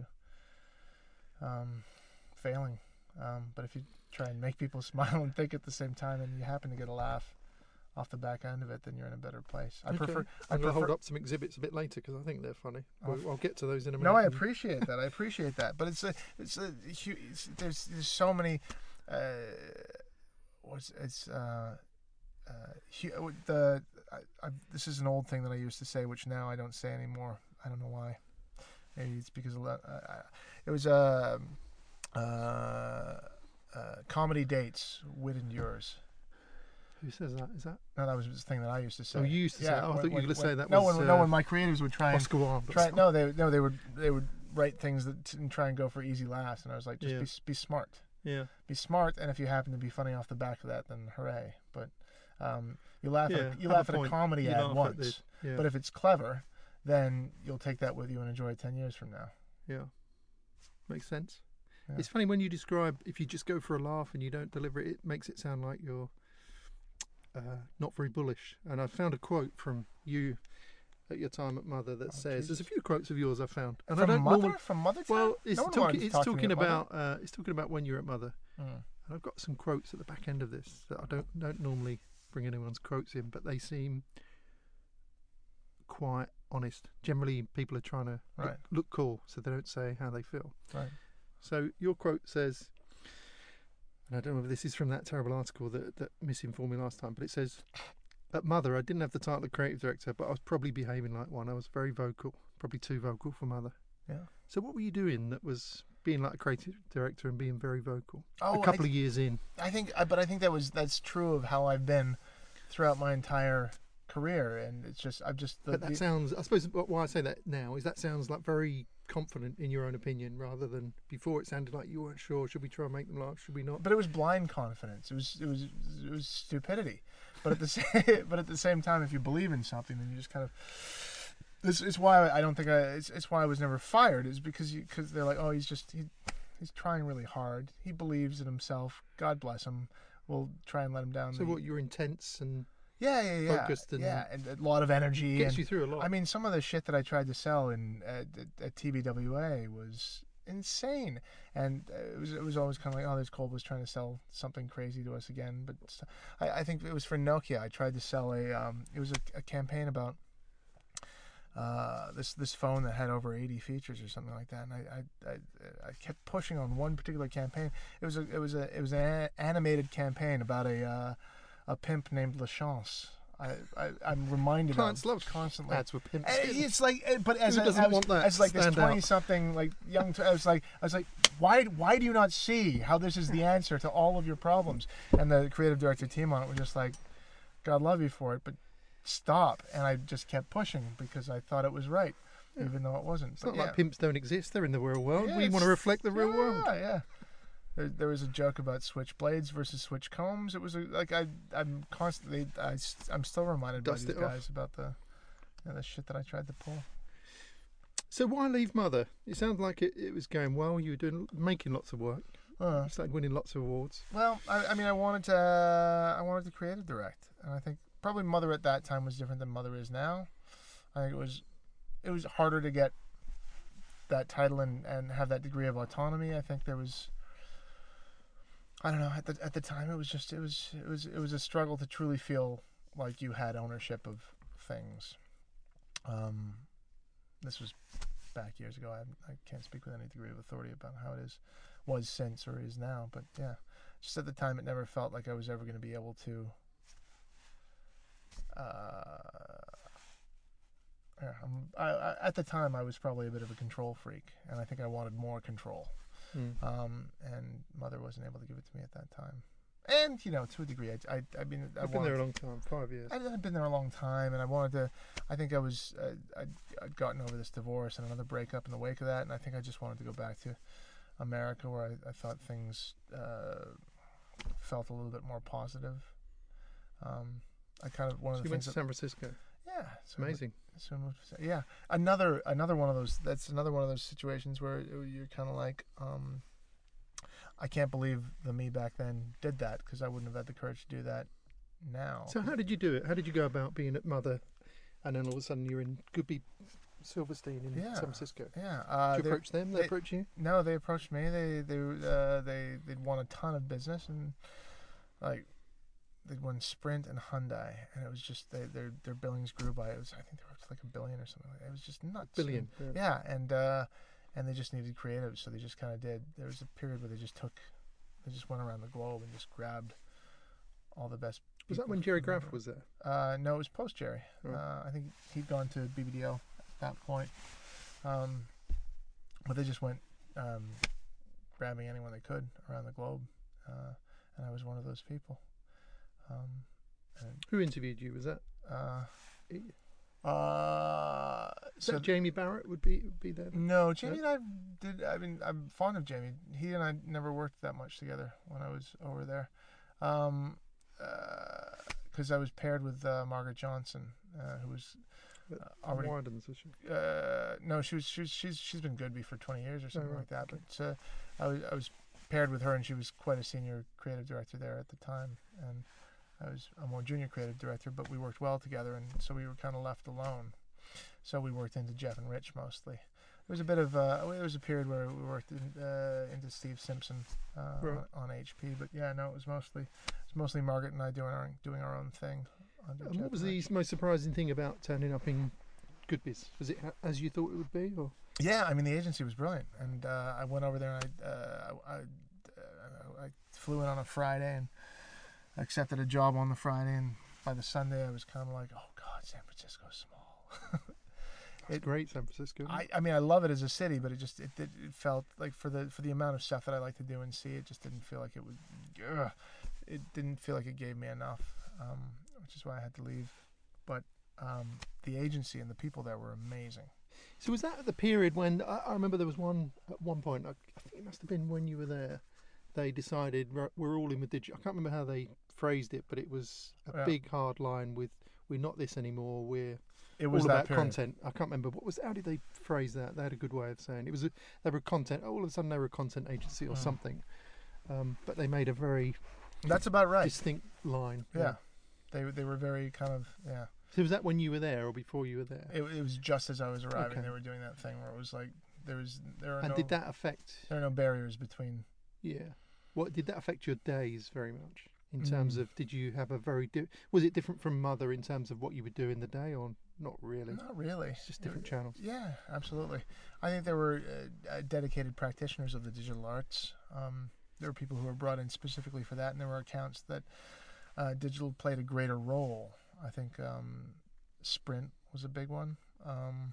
um, failing. Um, but if you try and make people smile and think at the same time, and you happen to get a laugh off the back end of it, then you're in a better place. I Okay. prefer. I I'm going to hold prefer. up some exhibits a bit later because I think they're funny. Oh. We'll, I'll get to those in a minute. No, I appreciate that. I appreciate that. But it's a, it's a, hu- it's, there's there's so many. Uh, what's it's uh, uh, hu- the I, I, this is an old thing that I used to say, which now I don't say anymore. I don't know why. Maybe it's because of, uh, it was a uh, uh, uh, comedy dates, wit endures. Who says that? Is that No, that was the thing that I used to say. Oh, you used to say that. Oh, I thought you were gonna say that No, was, when, no, uh, when my creatives would try and Oscar Wilde? try no they no they would they would write things that and try and go for easy laughs, and I was like, just Yeah. be be smart Yeah. be smart, and if you happen to be funny off the back of that, then hooray. But Um, you laugh Yeah, at a, you have a laugh at a point. comedy You ad laugh at once, the- yeah. but if it's clever, then you'll take that with you and enjoy it ten years from now. Yeah, makes sense. Yeah. It's funny when you describe, if you just go for a laugh and you don't deliver it, it makes it sound like you're uh, not very bullish. And I found a quote from you at your time at Mother that Oh, says, Jesus. there's a few quotes of yours I found. And From I don't Mother? normally- From Mother time? well, it's No one talking, wanted to it's talk to me talking at Mother. about, uh, it's talking about when you're at Mother. Mm. And I've got some quotes at the back end of this that I don't don't normally bring anyone's quotes in, but they seem quite honest. Generally, people are trying to look, Right. look cool, so they don't say how they feel. Right. So your quote says, and I don't know if this is from that terrible article that, that misinformed me last time, but it says, at Mother, I didn't have the title of creative director, but I was probably behaving like one. I was very vocal, probably too vocal for Mother. Yeah. So what were you doing that was being like a creative director and being very vocal? Oh, a couple I, of years in. I think, I- but I think that was that's true of how I've been throughout my entire career, and it's just I've just. The, But that the- sounds, I suppose why I say that now is that sounds like very confident in your own opinion rather than before it sounded like you weren't sure. Should we try and make them laugh? Should we not? But it was blind confidence. It was it was it was stupidity. But at the same but at the same time, if you believe in something, then you just kind of. This is why I don't think I. It's, it's why I was never fired. Is because you because they're like, oh, he's just he, he's trying really hard. He believes in himself. God bless him. We'll try and let him down. So the, what, you're intense and Yeah, yeah, yeah. focused and yeah, and a lot of energy. gets and, you through a lot. I mean, some of the shit that I tried to sell in at, at, at T B W A was insane, and uh, it was it was always kind of like, oh, there's Kolb was trying to sell something crazy to us again. But st- I, I think it was for Nokia. I tried to sell a um, it was a, a campaign about uh, this this phone that had over eighty features or something like that, and I I, I I kept pushing on one particular campaign. It was a it was a it was an a- animated campaign about a uh, a pimp named LaChance. I, I I'm reminded Clients of love constantly. ads with pimps. Uh, It's like, uh, but as Who a, doesn't as, want that as like this stand out? twenty-something like young, t- I was like, I was like, why, why do you not see how this is the answer to all of your problems? And the creative director team on it were just like, God love you for it, but stop. And I just kept pushing because I thought it was right, Yeah. even though it wasn't. It's But not yeah. like pimps don't exist. They're in the real world. Yeah, we want it's- to reflect the real yeah, world. Yeah, there, there was a joke about switchblades versus switch combs. It was a, like I, I'm constantly, I, am still reminded Dust by these it off. guys about the, you know, the shit that I tried to pull. So why leave Mother? It sounds like it, it was going well. You were doing making lots of work. Uh, You started winning lots of awards. Well, I, I mean, I wanted to, uh, I wanted to creative direct, and I think probably Mother at that time was different than Mother is now. I think it was, it was harder to get that title and, and have that degree of autonomy. I think there was, I don't know, at the at the time it was just it was it was it was a struggle to truly feel like you had ownership of things. Um, this was back years ago. I I can't speak with any degree of authority about how it is, was since or is now. But yeah, just at the time, it never felt like I was ever going to be able to. Uh, yeah, I'm, I, I, at the time, I was probably a bit of a control freak, and I think I wanted more control. Mm. Um, and Mother wasn't able to give it to me at that time. And you know, to a degree, I, I, I mean, I I've been wanted, there a long time, five years. I, I'd been there a long time, and I wanted to. I think I was. Uh, I'd, I'd gotten over this divorce and another breakup in the wake of that, and I think I just wanted to go back to America, where I, I thought things uh, felt a little bit more positive. Um, I kind of one of So the you went things. to that, San Francisco. yeah, It's so I amazing. so I moved to- yeah, another another one of those. That's another one of those situations where you're kind of like, um, I can't believe the me back then did that, because I wouldn't have had the courage to do that now. So how did you do it? How did you go about being at Mother, and then all of a sudden you're in Goodby Silverstein in Yeah. San Francisco? yeah, uh, Did you they- approach them? They, they- approach you? no, they approached me. They they uh, they they'd won a ton of business, and like they'd won Sprint and Hyundai, and it was just they, their their billings grew by it was I think they were up to like a billion or something like that. It was just nuts. Billion. And- Yeah. yeah, and uh, and they just needed creative, so they just kind of did. There was a period where they just took, they just went around the globe and just grabbed all the best. Was that people when Jerry from Graff everywhere. was there? Uh, no, it was post Jerry. Oh. Uh, I think he'd gone to B B D O at that point. Um, but they just went um, grabbing anyone they could around the globe, uh, and I was one of those people. Um, and, Who interviewed you? Was that? uh, Is uh, so that Jamie Barrett would be would be there? no, Jamie and I did. I mean, I'm fond of Jamie. He and I never worked that much together when I was over there. Um, uh, because I was paired with uh, Margaret Johnson, uh, who was But uh, already. Wardens, was she? Uh, no, she was she was she's she's been Goodby for twenty years or something right, like that. okay. But uh, I was I was paired with her, and she was quite a senior creative director there at the time, and I was a more junior creative director. But we worked well together, and so we were kind of left alone. So we worked into Jeff and Rich mostly. There was a bit of uh, there was a period where we worked in, uh, into Steve Simpson uh, Right. on, on H P, but yeah, no, it was mostly it was mostly Margaret and I doing our doing our own thing. Under And Jeff what was and the Rich. most surprising thing about turning up in Goodby's? Was it ha- as you thought it would be, or Yeah, I mean the agency was brilliant, and uh, I went over there and I, uh, I, I, uh, I flew in on a Friday and accepted a job on the Friday, and by the Sunday I was kind of like, oh God, San Francisco's small. it's It- great, San Francisco? isn't I, it? I mean I love it as a city, but it just it, it, it felt like for the for the amount of stuff that I like to do and see, it just didn't feel like it would. Ugh, it didn't feel like it gave me enough, um, which is why I had to leave. But um, the agency and the people there were amazing. So was that at the period when I, I remember there was one at one point? I, I think it must have been when you were there. They decided right, we're all in with digital. I can't remember how they phrased it, but it was a Yeah. big hard line with we're not this anymore. We're It was all that about period. content. I can't remember what was. How did they phrase that? They had a good way of saying it. It was. A, they were a content. All of a sudden, they were a content agency or Mm. something. Um, but they made a very That's about right. distinct line. Yeah. They they were very kind of yeah. So was that when you were there or before you were there? It, it was just as I was arriving. Okay. They were doing that thing where it was like there was there are And no did that affect? there are no barriers between. Yeah. What did that affect your days very much? In terms Mm. of, did you have a very di- was it different from Mother in terms of what you would do in the day, or not really? Not really. It's just different channels. Yeah, absolutely. I think there were uh, uh, dedicated practitioners of the digital arts. Um, there were people who were brought in specifically for that, and there were accounts that uh, digital played a greater role. I think um, Sprint was a big one. Um,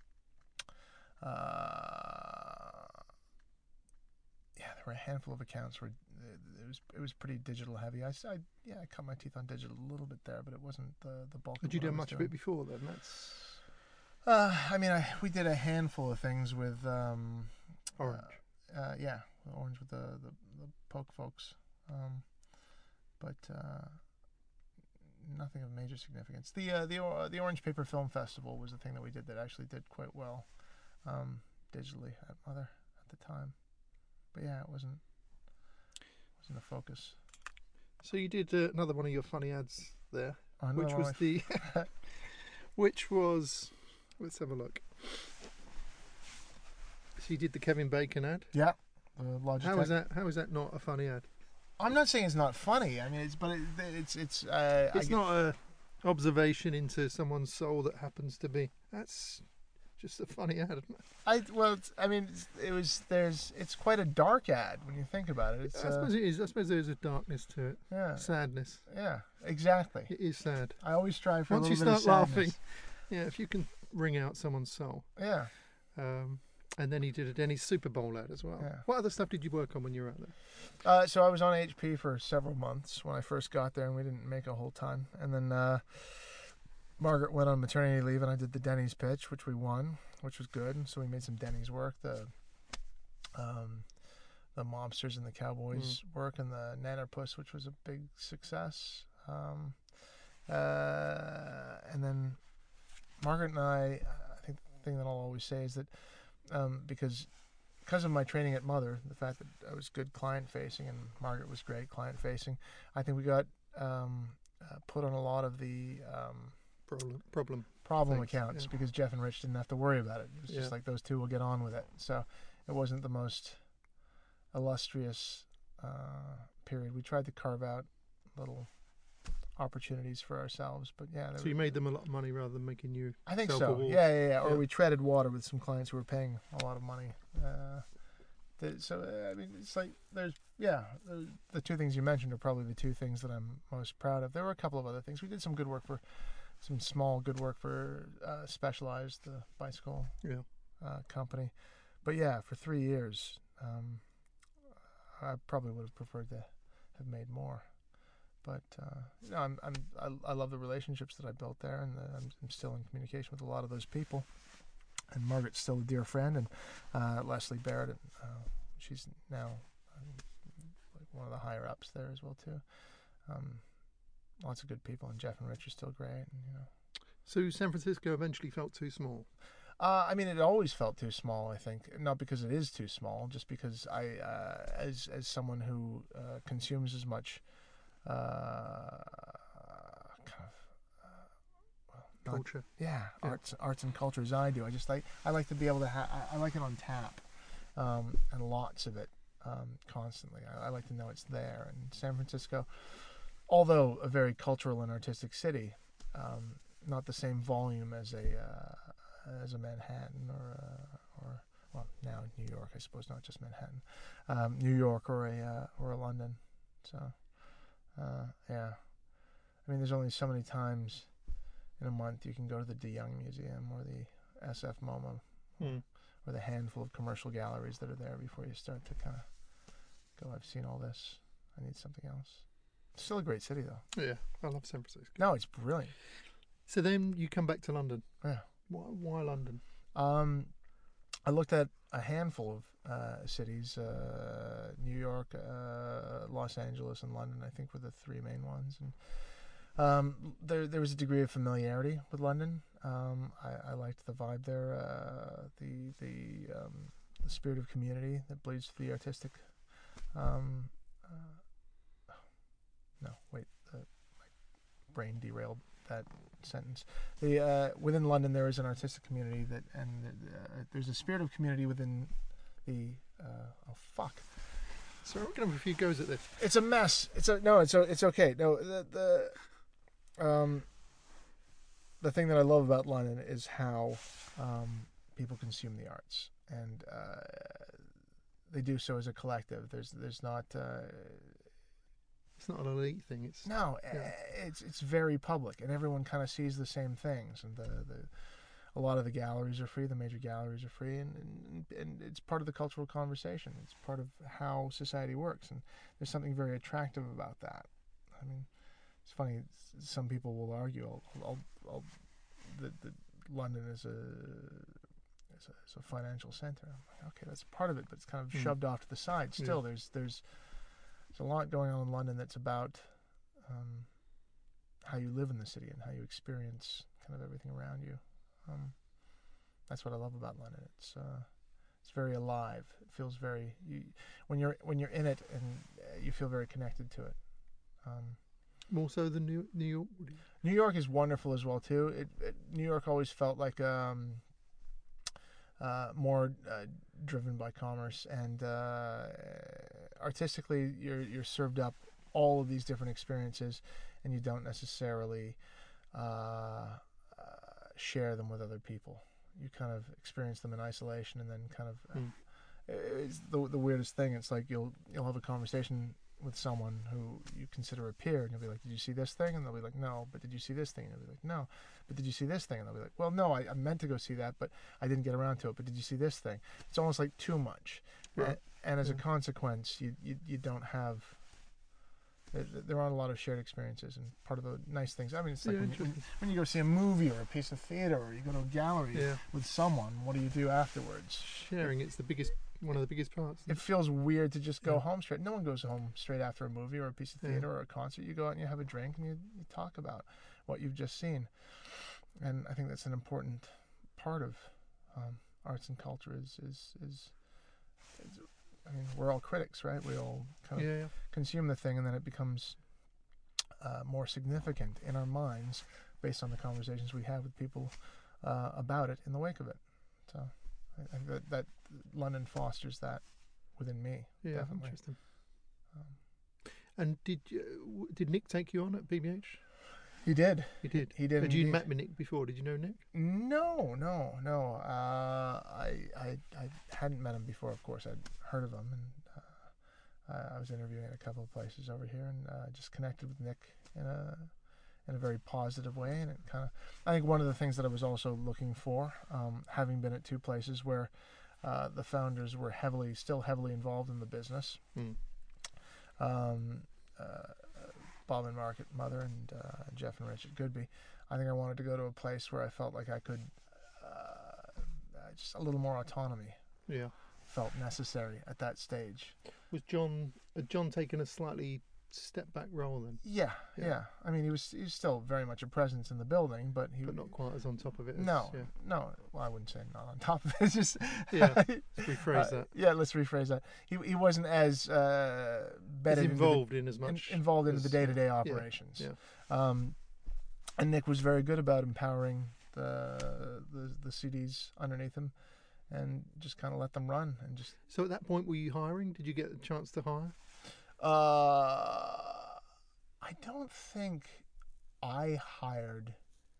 uh, yeah, there were a handful of accounts where it was it was pretty digital heavy. I, s- I- yeah, I cut my teeth on digital a little bit there, but it wasn't the the bulk. Had of you what I done was much of doing. it before then? That's Uh, I mean, I, we did a handful of things with um, Orange. Uh, uh, yeah, with Orange with the the, the Poke folks, um, but uh, nothing of major significance. The uh, the uh, the Orange Paper Film Festival was the thing that we did that actually did quite well, um, digitally at Mother at the time. But yeah, it wasn't wasn't a focus. So you did uh, another one of your funny ads there, Oh, another which one was of the, which was, let's have a look. So you did the Kevin Bacon ad. my- yeah, the Logitech. How is that? How is that not a funny ad? I'm not saying it's not funny. I mean, it's but it, it's it's. Uh, I It's get- not a observation into someone's soul that happens to be. That's just a funny ad. Isn't it? I well, it's, I mean, it's, it was there's it's quite a dark ad when you think about it. It's I uh, suppose it is. I suppose there is a darkness to it. yeah, Sadness. yeah, exactly. It is sad. I always strive for Once a you little start bit of laughing, yeah, if you can wring out someone's soul. sadness. Yeah. Um, and then he did a Denny's Super Bowl ad as well. Yeah. What other stuff did you work on when you were out there? Uh, so I was on H P for several months when I first got there, and we didn't make a whole ton. And then uh, Margaret went on maternity leave, and I did the Denny's pitch, which we won, which was good. And so we made some Denny's work, the um, the Mobsters and the Cowboys work, and the Nannerpuss, which was a big success. Um, uh, and then Margaret and I, I think the thing that I'll always say is that um, because because of my training at Mother, the fact that I was good client facing and Margaret was great client facing, I think we got um, uh, put on a lot of the um, Problem. Problem. problem Thanks, accounts yeah. because Jeff and Rich didn't have to worry about it. It was Yeah. just like those two will get on with it. So it wasn't the most illustrious uh, period. We tried to carve out little opportunities for ourselves, but yeah. there So you were- made them a lot of money rather than making you. I think sell so. for walls. Yeah, yeah, yeah. Or Yeah. we treaded water with some clients who were paying a lot of money. Uh, the, so uh, I mean, it's like there's yeah, the, the two things you mentioned are probably the two things that I'm most proud of. There were a couple of other things. We did some good work for some small good work for uh, Specialized, the bicycle Yeah. uh, company. But yeah, for three years, um, I probably would have preferred to have made more. But uh, you know, I'm, I'm I, I love the relationships that I built there, and uh, I'm, I'm still in communication with a lot of those people. And Margaret's still a dear friend, and uh, Leslie Barrett, uh, she's now um, like one of the higher ups there as well too. Um, lots of good people, and Jeff and Rich are still great. And, you know, So San Francisco eventually felt too small. uh, I mean, it always felt too small. I think not because it is too small, just because I, uh, as as someone who uh, consumes as much, uh, kind of, uh, well, not- Culture. yeah, Yeah. arts arts and culture as I do. I just like I like to be able to have. I, I like it on tap, um, and lots of it um, constantly. I, I like to know it's there. And San Francisco, although a very cultural and artistic city, um, not the same volume as a uh, as a Manhattan or uh, or well now New York, I suppose, not just Manhattan, um, New York or a uh, or a London. So uh, yeah, I mean, there's only so many times in a month you can go to the De Young Museum or the S F MoMA Hmm. or the handful of commercial galleries that are there before you start to kind of go, I've seen all this, I need something else. It's still a great city though. Yeah, I love San Francisco. No, it's brilliant. So then you come back to London. Yeah. Why, why London? Um, I looked at a handful of uh, cities: uh, New York, uh, Los Angeles, and London. I think were the three main ones. And um, there, there was a degree of familiarity with London. Um, I, I liked the vibe there, uh, the the um, the spirit of community that bleeds through the artistic. Um, uh, no, wait, the, my brain derailed that sentence. The uh, within London there is an artistic community that, and uh, there's a spirit of community within the. Uh, oh fuck! So we're going to have a few goes at this. It's a mess. It's a no. It's a, it's okay. No, the the um. The thing that I love about London is how um, people consume the arts, and uh, they do so as a collective. There's there's not. Uh, It's not an elite thing. It's No, Yeah. uh, it's it's very public, and everyone kind of sees the same things. And the, the a lot of the galleries are free. The major galleries are free, and, and and it's part of the cultural conversation. It's part of how society works, and there's something very attractive about that. I mean, it's funny. Some people will argue, I'll, I'll, I'll, that, that London is a is a, is a financial center. I'm like, okay, that's part of it, but it's kind of Mm. shoved off to the side. Still, Yeah. there's there's there's a lot going on in London that's about um, how you live in the city and how you experience kind of everything around you. Um, that's what I love about London. It's uh, it's very alive. It feels very you, when you're when you're in it, and uh, you feel very connected to it. Um, more so than New, New York. would you- New York is wonderful as well too. It, it New York always felt like um, uh, more uh, driven by commerce, and uh, artistically, you're you're served up all of these different experiences, and you don't necessarily uh, uh, share them with other people. You kind of experience them in isolation, and then kind of uh, Mm. it's the the weirdest thing. It's like you'll you'll have a conversation with someone who you consider a peer, and you'll be like, did you see this thing? And they'll be like, no. But did you see this thing? And they'll be like, no. But did you see this thing? And they'll be like, well, no, I, I meant to go see that, but I didn't get around to it. But did you see this thing? It's almost like too much. Right. And, and as a Yeah. consequence, you, you you don't have there, there aren't a lot of shared experiences. And part of the nice things, I mean, it's like Yeah, when, you, when, interesting. when you go see a movie or a piece of theater, or you go to a gallery Yeah. with someone, what do you do afterwards? Sharing, it's the biggest, one of the biggest parts. It feels weird to just go Yeah. home straight. No one goes home straight after a movie or a piece of Yeah. theater or a concert. You go out and you have a drink and you, you talk about what you've just seen. And I think that's an important part of um, arts and culture is, is, is, is, I mean, we're all critics, right? We all kind of Yeah, yeah. consume the thing, and then it becomes uh, more significant in our minds based on the conversations we have with people uh, about it in the wake of it. So I, I think that, that London fosters that within me. Yeah, Definitely. interesting. Um, And did you, w- did Nick take you on at B B H? he did. He did. He did. Had you indeed. met Nick before? Did you know Nick? No, no, no. Uh, I, I, I hadn't met him before. Of course, I'd heard of him, and uh, I- I was interviewing at a couple of places over here, and uh, just connected with Nick in a in a very positive way. And it kind of, I think, one of the things that I was also looking for, um, having been at two places where uh, the founders were heavily, still heavily involved in the business. Mm. Um, uh, Bob and Mark at Mother, and uh, Jeff and Rich at Goodby. I think I wanted to go to a place where I felt like I could, uh, just a little more autonomy Yeah. felt necessary at that stage. Was John had John taken a slightly step back role then, Yeah, Yeah. yeah. I mean, he was he was still very much a presence in the building, but he but not quite as on top of it. As, no, yeah. no. Well, I wouldn't say not on top of it. It's just Yeah, Let's rephrase uh, that. Yeah, let's rephrase that. He he wasn't as uh, It's bedded into the- involved in as in- much. involved into as- the day-to-day yeah, operations. yeah. Um, and Nick was very good about empowering the the, the C Ds underneath him, and just kind of let them run and just. So at that point, were you hiring? Did you get a chance to hire? Uh, I don't think I hired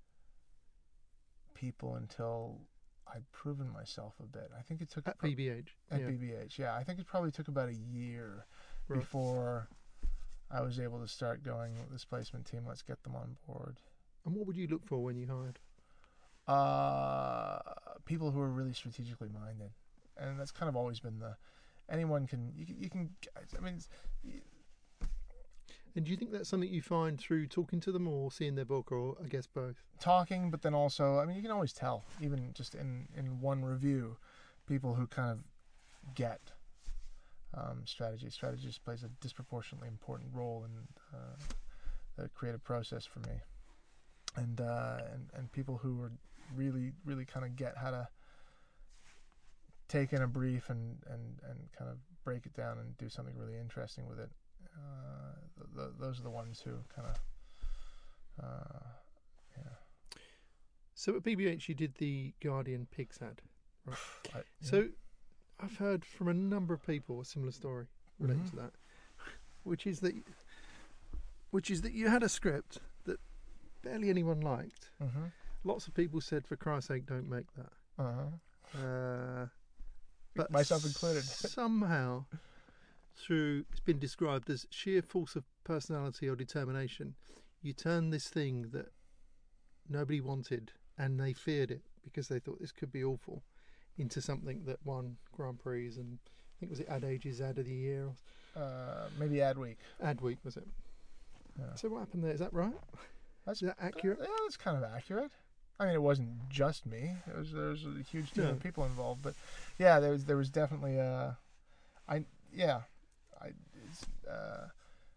people until I'd proven myself a bit. I think it took At B B H. at yeah. B B H. Yeah, I think it probably took about a year Right. before I was able to start going, this placement team, let's get them on board. And what would you look for when you hired? Uh, people who are really strategically minded, and that's kind of always been the. Anyone can you, can- you can. I mean, it's, And do you think that's something you find through talking to them or seeing their book, or I guess both? talking, but then also, I mean, you can always tell, even just in in one review, people who kind of get um, strategy. Strategy just plays a disproportionately important role in uh, the creative process for me, and uh, and and people who are really really kind of get how to take in a brief and, and, and kind of break it down and do something really interesting with it. Uh, th- th- those are the ones who kind of, uh, yeah. So at B B H, you did the Guardian Pigs ad. Right. I, So I've heard from a number of people a similar story related Mhm. to that, which is that which is that you had a script that barely anyone liked. mm-hmm. Lots of people said, "For Christ's sake, don't make that." uh-huh. Uh, but Myself included. somehow, through it's been described as sheer force of personality or determination, you turned this thing that nobody wanted and they feared it because they thought this could be awful into something that won Grand Prix and I think was it Ad Age's Ad of the Year or Uh, maybe ad week. Ad Week was it? Yeah. So what happened there? Is that right? That's Is that accurate? Yeah, that's kind of accurate. I mean, it wasn't just me. It was there was a huge team No. of people involved, but yeah, there was there was definitely a, I yeah, I it's, uh,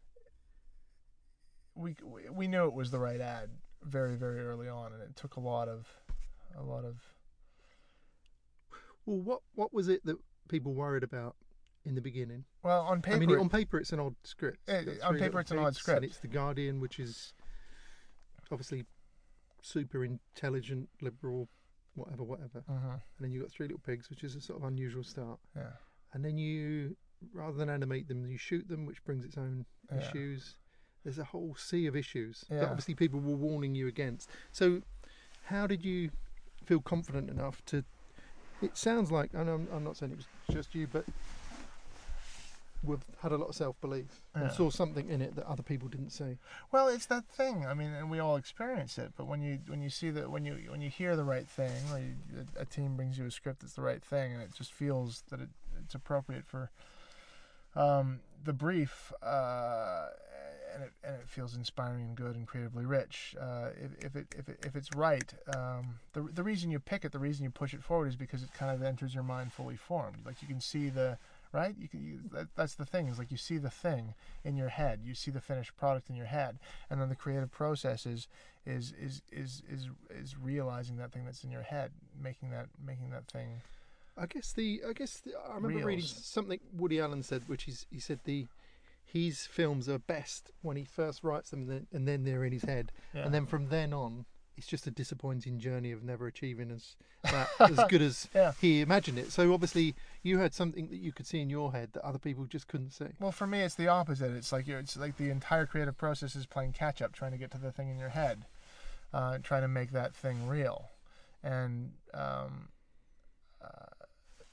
we we we knew it was the right ad very very early on, and it took a lot of a lot of Well, what what was it that people worried about in the beginning? well on paper. I mean, on paper it's an odd script. Eh, It's got on three paper little it's an odd pigs, script. and it's the Guardian, which is obviously super intelligent, liberal, whatever, whatever. Mhm, And then you've got three little pigs, which is a sort of unusual start. yeah, And then you, rather than animate them, you shoot them, which brings its own yeah. issues. There's a whole sea of issues that Yeah. obviously people were warning you against. So, how did you feel confident enough to? It sounds like, and I'm, I'm not saying it was just you, but we've had a lot of self-belief and Yeah. saw something in it that other people didn't see. Well, it's that thing. I mean, and we all experience it. But when you when you see that when you when you hear the right thing, or you, a, a team brings you a script that's the right thing, and it just feels that it, it's appropriate for um, the brief, uh, and it and it feels inspiring and good and creatively rich. Uh, if, if it if it if it's right, um, the the reason you pick it, the reason you push it forward, is because it kind of enters your mind fully formed. Like you can see the. Right, you can. You, that, that's the thing. Is like you see the thing in your head. You see the finished product in your head, and then the creative process is is is is is, is realizing that thing that's in your head, making that making that thing. I guess the I guess the, I remember reading Reels. something Woody Allen said, which is he said the his films are best when he first writes them, and then, and then they're in his head, Yeah. and then from then on, it's just a disappointing journey of never achieving as that as good as Yeah. he imagined it. So obviously, you had something that you could see in your head that other people just couldn't see. Well, for me, it's the opposite. It's like you're, it's like the entire creative process is playing catch up, trying to get to the thing in your head, uh, trying to make that thing real, and um, uh,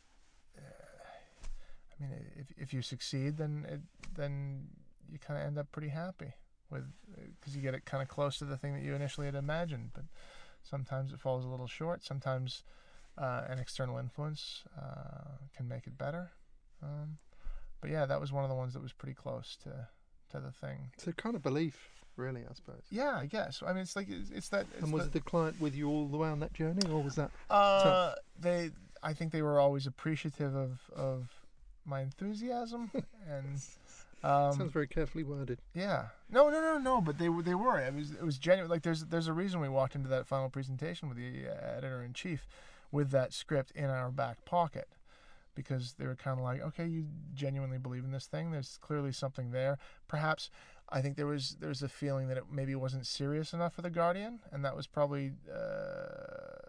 I mean, if if you succeed, then it, then you kind of end up pretty happy with because you get it kind of close to the thing that you initially had imagined. But sometimes it falls a little short. Sometimes uh, an external influence uh, can make it better. Um, but yeah, that was one of the ones that was pretty close to to the thing. So kind of belief, really, I suppose. Yeah, I guess. I mean, it's like it's, it's that. It's And was the, it the client with you all the way on that journey, or was that? uh, they? I think they were always appreciative of of my enthusiasm and Um, Sounds very carefully worded. Yeah. No, no, no, no. But they were. They were. It was. It was genuine. Like there's. There's a reason we walked into that final presentation with the uh, editor in chief, with that script in our back pocket, because they were kind of like, okay, you genuinely believe in this thing. There's clearly something there. Perhaps, I think there was. There was a feeling that it maybe wasn't serious enough for the Guardian, and that was probably uh,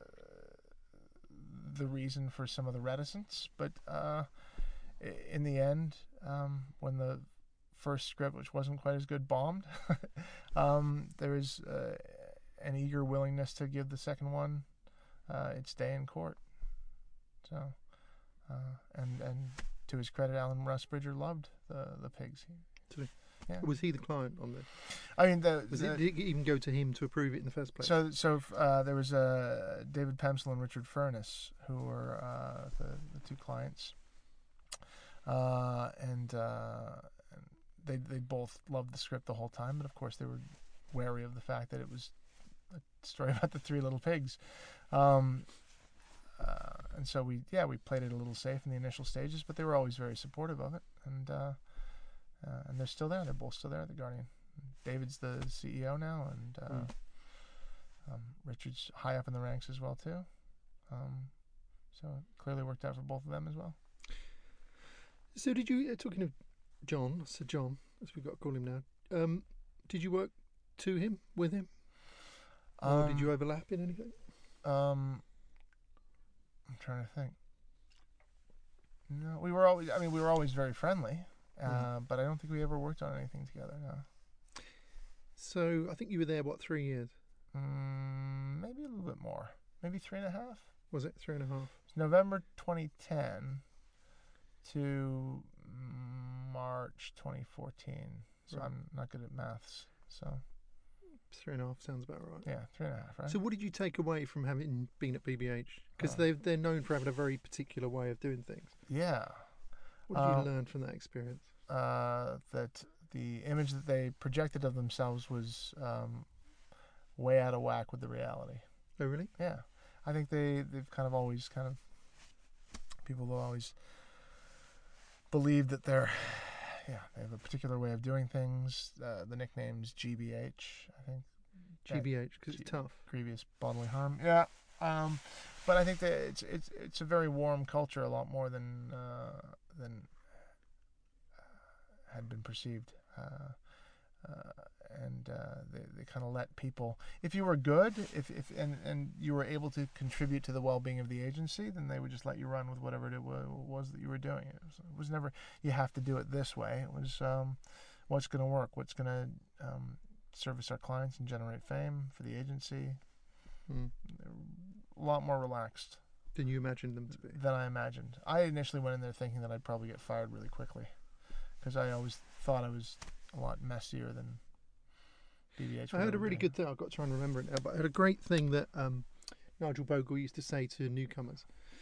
the reason for some of the reticence. But uh, in the end, um, when the first script, which wasn't quite as good, bombed, um, there was uh, an eager willingness to give the second one uh, its day in court. So, uh, and and to his credit, Alan Rusbridger loved the the pigs. Did he? Yeah. Was he the client on this? I mean, the, Was the it, did it even go to him to approve it in the first place? so so uh, there was uh, David Pemsel and Richard Furness, who were uh, the the two clients, uh, and. Uh, They they both loved the script the whole time, but of course they were wary of the fact that it was a story about the three little pigs, um, uh, and so we yeah we played it a little safe in the initial stages, but they were always very supportive of it, and uh, uh, and they're still there. They're both still there at the Guardian. David's the C E O now, and uh, Mm. um, Richard's high up in the ranks as well too. Um, so it clearly worked out for both of them as well. So did you, uh, talking of John, Sir John, as we've got to call him now, um, did you work to him, with him? Or Um, did you overlap in anything? Um, I'm trying to think. No, we were always. I mean, we were always very friendly, uh, Mm. but I don't think we ever worked on anything together. No. So I think you were there, what, three years? Mm, maybe a little bit more. Maybe three and a half. Was it three and a half? It's November twenty ten to March twenty fourteen. So Right. I'm not good at maths. So Three and a half sounds about right. yeah, three and a half. Right. So what did you take away from having been at B B H? Because Oh. they they're known for having a very particular way of doing things. yeah. What did Uh, you learn from that experience? Uh, that the image that they projected of themselves was um, way out of whack with the reality. Oh, really? Yeah, I think they they've kind of always kind of people will always believe that they're yeah they have a particular way of doing things. Uh, the nickname's G B H, I think. G B H, because G- it's tough. Grievous bodily harm. Yeah. Um, but I think that it's it's it's a very warm culture, a lot more than uh, than uh, had been perceived. Uh, uh, and uh, they they kind of let people. If you were good, if if and, and you were able to contribute to the well-being of the agency, then they would just let you run with whatever it wa- was that you were doing. It was, it was never you have to do it this way. It was um, what's going to work, what's going to um, service our clients and generate fame for the agency. Mm. A lot more relaxed Than you imagined them to be. than I imagined. I initially went in there thinking that I'd probably get fired really quickly, because I always thought I was a lot messier than B B H. I heard a really good thing. I've got to try and remember it now. But I heard a great thing that um, Nigel Bogle used to say to newcomers.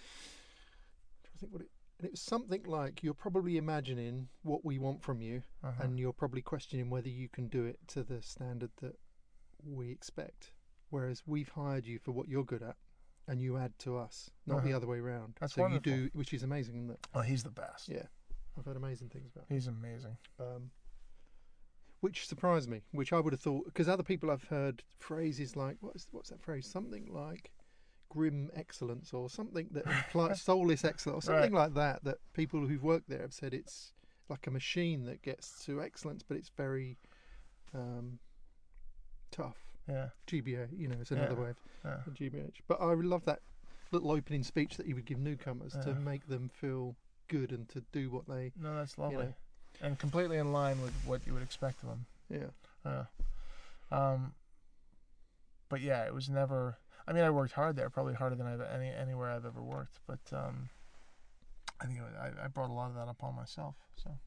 I think what it, and it was something like, "You're probably imagining what we want from you, uh-huh. and you're probably questioning whether you can do it to the standard that we expect. Whereas we've hired you for what you're good at, and you add to us, not the Uh-huh. other way around. That's so wonderful. you do, which is amazing, isn't it? Oh, he's the best. Yeah, I've heard amazing things about. He's amazing. Um, which surprised me, which I would have thought, because other people I've heard phrases like, what is, what's that phrase? Something like grim excellence, or something that implies soulless excellence, or something Right. like that, that people who've worked there have said it's like a machine that gets to excellence, but it's very um, tough. Yeah. G B H, you know, it's another Yeah. way of Yeah. G B H. But I love that little opening speech that he would give newcomers to Yeah. make them feel good and to do what they, No, that's lovely, know. and completely in line with what you would expect of him. yeah. Yeah. Um. But yeah, it was never. I mean, I worked hard there, probably harder than I've any anywhere I've ever worked. But um, I think it was, I I brought a lot of that upon myself. So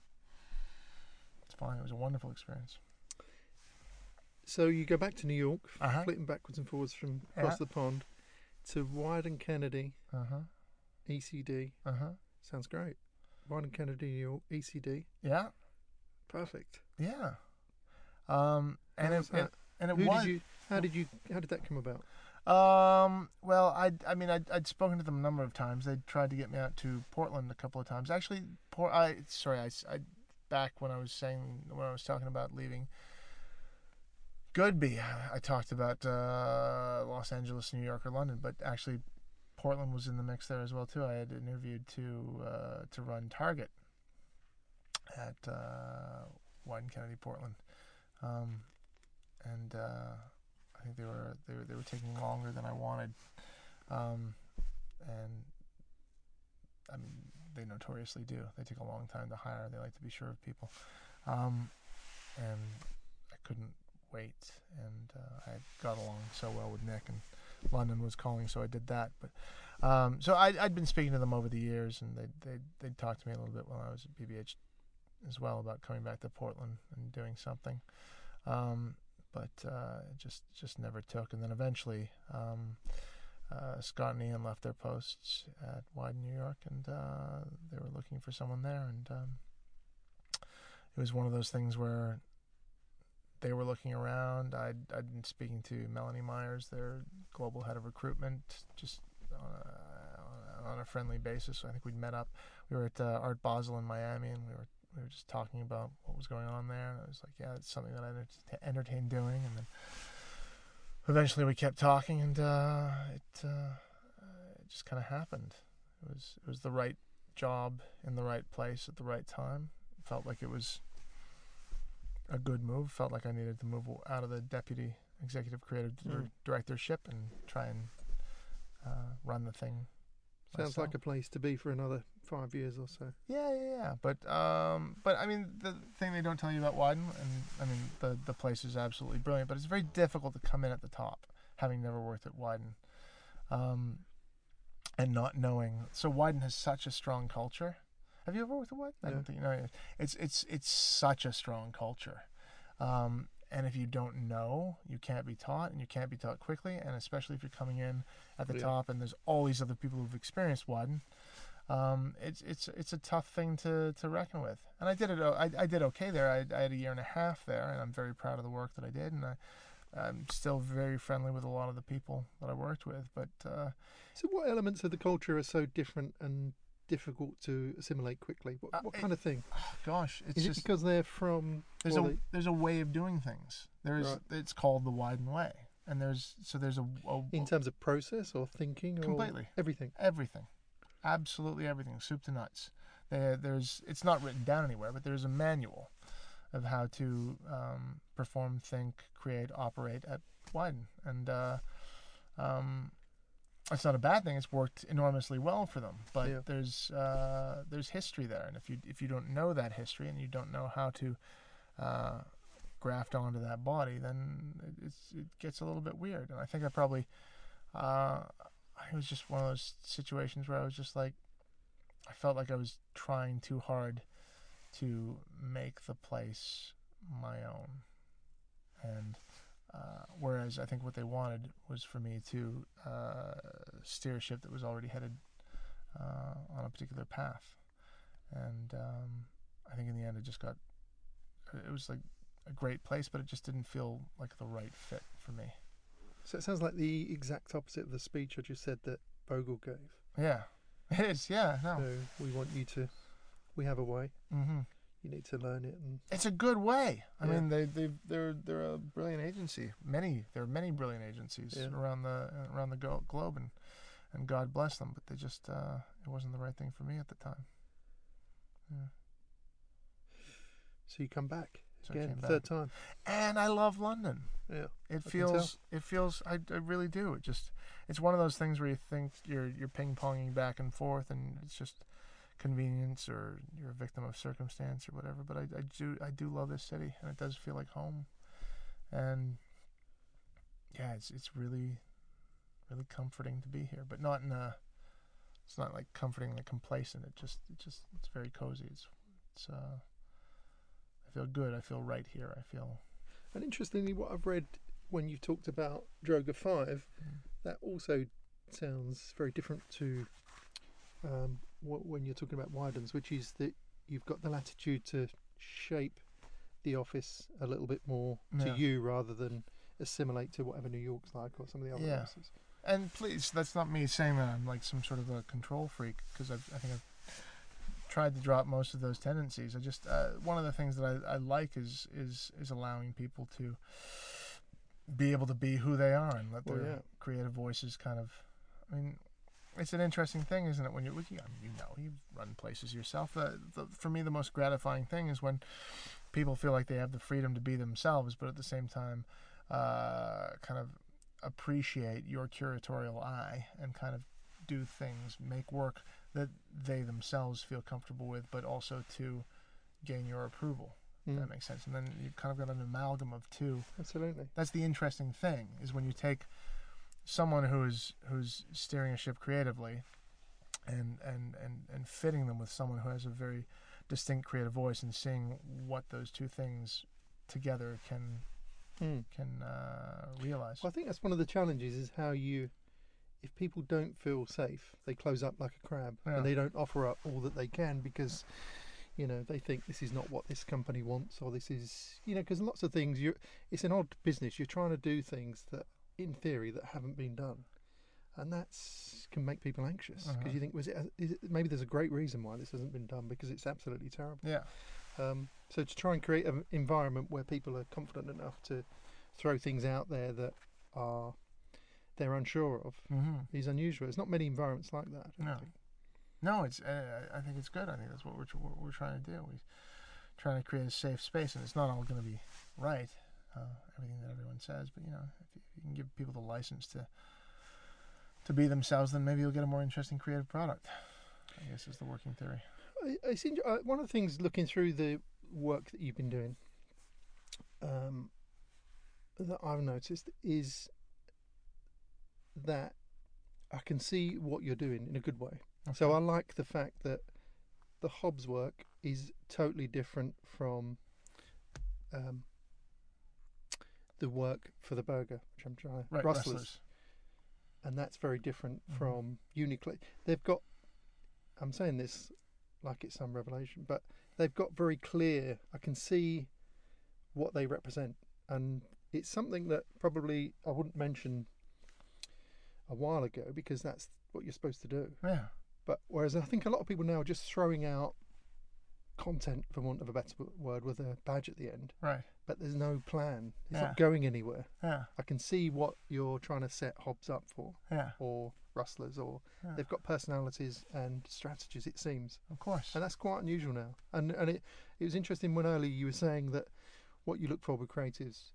it's fine. It was a wonderful experience. So you go back to New York, Uh-huh. flitting backwards and forwards from across Yeah. the pond to Wired and Kennedy, Uh huh. E C D. Uh huh. Sounds great. Wired and Kennedy, New York, E C D. Yeah. Perfect. Yeah. Um. And How it, was that? it and it Who was. did you? How did you? How did that come about? Um. Well, I. I mean, I'd, I'd spoken to them a number of times. They tried to get me out to Portland a couple of times. Actually, Port. I. Sorry. I. I back when I was saying when I was talking about leaving Goodby, I talked about uh, Los Angeles, New York, or London, but actually Portland was in the mix there as well too. I had interviewed to uh, to run Target at uh, Wyden Kennedy Portland, um, and uh, I think they were they were they were taking longer than I wanted, um, and I mean they notoriously do. They take a long time to hire. They like to be sure of people, um, and I couldn't wait. And uh, I got along so well with Nick, and London was calling, so I did that. But um, so I, I'd been speaking to them over the years, and they they they'd talk to me a little bit while I was at B B H as well about coming back to Portland and doing something. Um, but uh, it just just never took. And then eventually, um, uh, Scott and Ian left their posts at Wyden, New York, and uh, they were looking for someone there. And um, it was one of those things where they were looking around. I'd, I'd been speaking to Melanie Myers, their global head of recruitment, just on a, on a friendly basis. I think we'd met up. We were at uh, Art Basel in Miami, and we were we were just talking about what was going on there. And I was like, yeah, it's something that I enter- entertain doing. And then eventually we kept talking, and uh, it uh, it just kind of happened. It was it was the right job in the right place at the right time. It felt like it was a good move. Felt like I needed to move out of the deputy executive creative Mm. directorship and try and uh, run the thing. Sounds myself. like a place to be for another five years or so. Yeah, yeah, yeah. But um, but I mean, the thing they don't tell you about Wyden, and I mean, the the place is absolutely brilliant, but it's very difficult to come in at the top, having never worked at Wyden, um, and not knowing. So Wyden has such a strong culture. Have you ever worked at Wyden? I No. don't think you know. It's it's it's such a strong culture. Um, and if you don't know, you can't be taught, and you can't be taught quickly, and especially if you're coming in at the Yeah. top, and there's all these other people who've experienced Wyden. Um, it's it's it's a tough thing to, to reckon with, and I did it. I, I did okay there. I, I had a year and a half there, and I'm very proud of the work that I did, and I, I'm still very friendly with a lot of the people that I worked with. But uh, So, what elements of the culture are so different and difficult to assimilate quickly? What, Uh, what it- kind of thing? gosh, it's Is it just because they're from? there's well, a they- there's a way of doing things. There's Right. it's called the Wyden way, and there's so there's a, a in terms of process or thinking or Completely. everything. everything, absolutely everything, soup to nuts. There, there's it's not written down anywhere, but there's a manual of how to um, perform, think, create, operate at Wyden, and uh, um, it's not a bad thing. It's worked enormously well for them, but Yeah. there's uh, there's history there, and if you if you don't know that history and you don't know how to uh, graft onto that body, then it, it's, it gets a little bit weird. And I think I probably uh, it was just one of those situations where I was just like, I felt like I was trying too hard to make the place my own, and uh, whereas I think what they wanted was for me to uh, steer a ship that was already headed uh, on a particular path, and um, I think in the end it just got it was like a great place, but it just didn't feel like the right fit for me. So it sounds like the exact opposite of the speech I just said that Bogle gave. Yeah, it is. Yeah, no. So we want you to. We have a way. Mm-hmm. You need to learn it, and It's a good way. I Yeah. mean, they they they're they're a brilliant agency. Many there are many brilliant agencies Yeah. around the around the go- globe, and and God bless them. But they just uh, it wasn't the right thing for me at the time. Yeah. so you come back So I again, came back. third time. And I love London. Yeah, It can feels it feels I, I really do. It just it's one of those things where you think you're you're ping ponging back and forth, and it's just convenience, or you're a victim of circumstance or whatever. But I, I do I do love this city, and it does feel like home. And yeah, it's it's really really comforting to be here, but not in a it's not like comforting, like complacent. It just it just it's very cozy. It's it's uh I feel good. I feel right here. I feel and interestingly, what I've read when you talked about Droga Five, Mm. that also sounds very different to um, what, when you're talking about Wyden's, which is that you've got the latitude to shape the office a little bit more to Yeah. you rather than assimilate to whatever New York's like or some of the other Yeah. offices. And please, that's not me saying that I'm like some sort of a control freak, because I think I've tried to drop most of those tendencies. I just uh, one of the things that I, I like is is is allowing people to be able to be who they are and let Well, their yeah. creative voices kind of. I mean, it's an interesting thing, isn't it? When you're, you know, you've run places yourself. Uh, the, for me, the most gratifying thing is when people feel like they have the freedom to be themselves, but at the same time, uh, kind of appreciate your curatorial eye and kind of do things, make work that they themselves feel comfortable with, but also to gain your approval. Mm. That makes sense. And then you kind of got an amalgam of two. Absolutely. That's the interesting thing, is when you take someone who's who's steering a ship creatively and, and, and, and fitting them with someone who has a very distinct creative voice and seeing what those two things together can Mm. can uh, realize. Well, I think that's one of the challenges is how you, if people don't feel safe, they close up like a crab Yeah. and they don't offer up all that they can because, you know, they think this is not what this company wants or this is, you know, because lots of things, you're, it's an odd business. You're trying to do things that, in theory, that haven't been done. And that's can make people anxious because Uh-huh. you think, was it, is it, maybe there's a great reason why this hasn't been done because it's absolutely terrible. Yeah. Um, so to try and create an environment where people are confident enough to throw things out there that are they're unsure of Mm-hmm. is unusual. There's not many environments like that. I don't No. think. No, it's. Uh, I think it's good. I think that's what we're what we're trying to do. We're trying to create a safe space, and it's not all going to be right. Uh, everything that everyone says, but you know, if you, if you can give people the license to to be themselves, then maybe you'll get a more interesting creative product. I guess is the working theory. I, I seem to- uh, one of the things looking through the work that you've been doing um, that I've noticed is that I can see what you're doing in a good way. So I like the fact that the Hobbs work is totally different from um, the work for the burger, which I'm trying. right, Rustlers. Rustlers. And that's very different Mhm. from Uniqlo. They've got, I'm saying this like it's some revelation, but they've got very clear, I can see what they represent. And it's something that probably I wouldn't mention a while ago because that's what you're supposed to do. Yeah. But whereas I think a lot of people now are just throwing out content, for want of a better word, with a badge at the end, Right. but there's no plan. It's Yeah. not going anywhere. Yeah. I can see what you're trying to set Hobbs up for, Yeah. or Rustlers, or Yeah. they've got personalities and strategies, it seems. Of course. And that's quite unusual now. And and it, it was interesting when earlier you were saying that what you look for with creatives,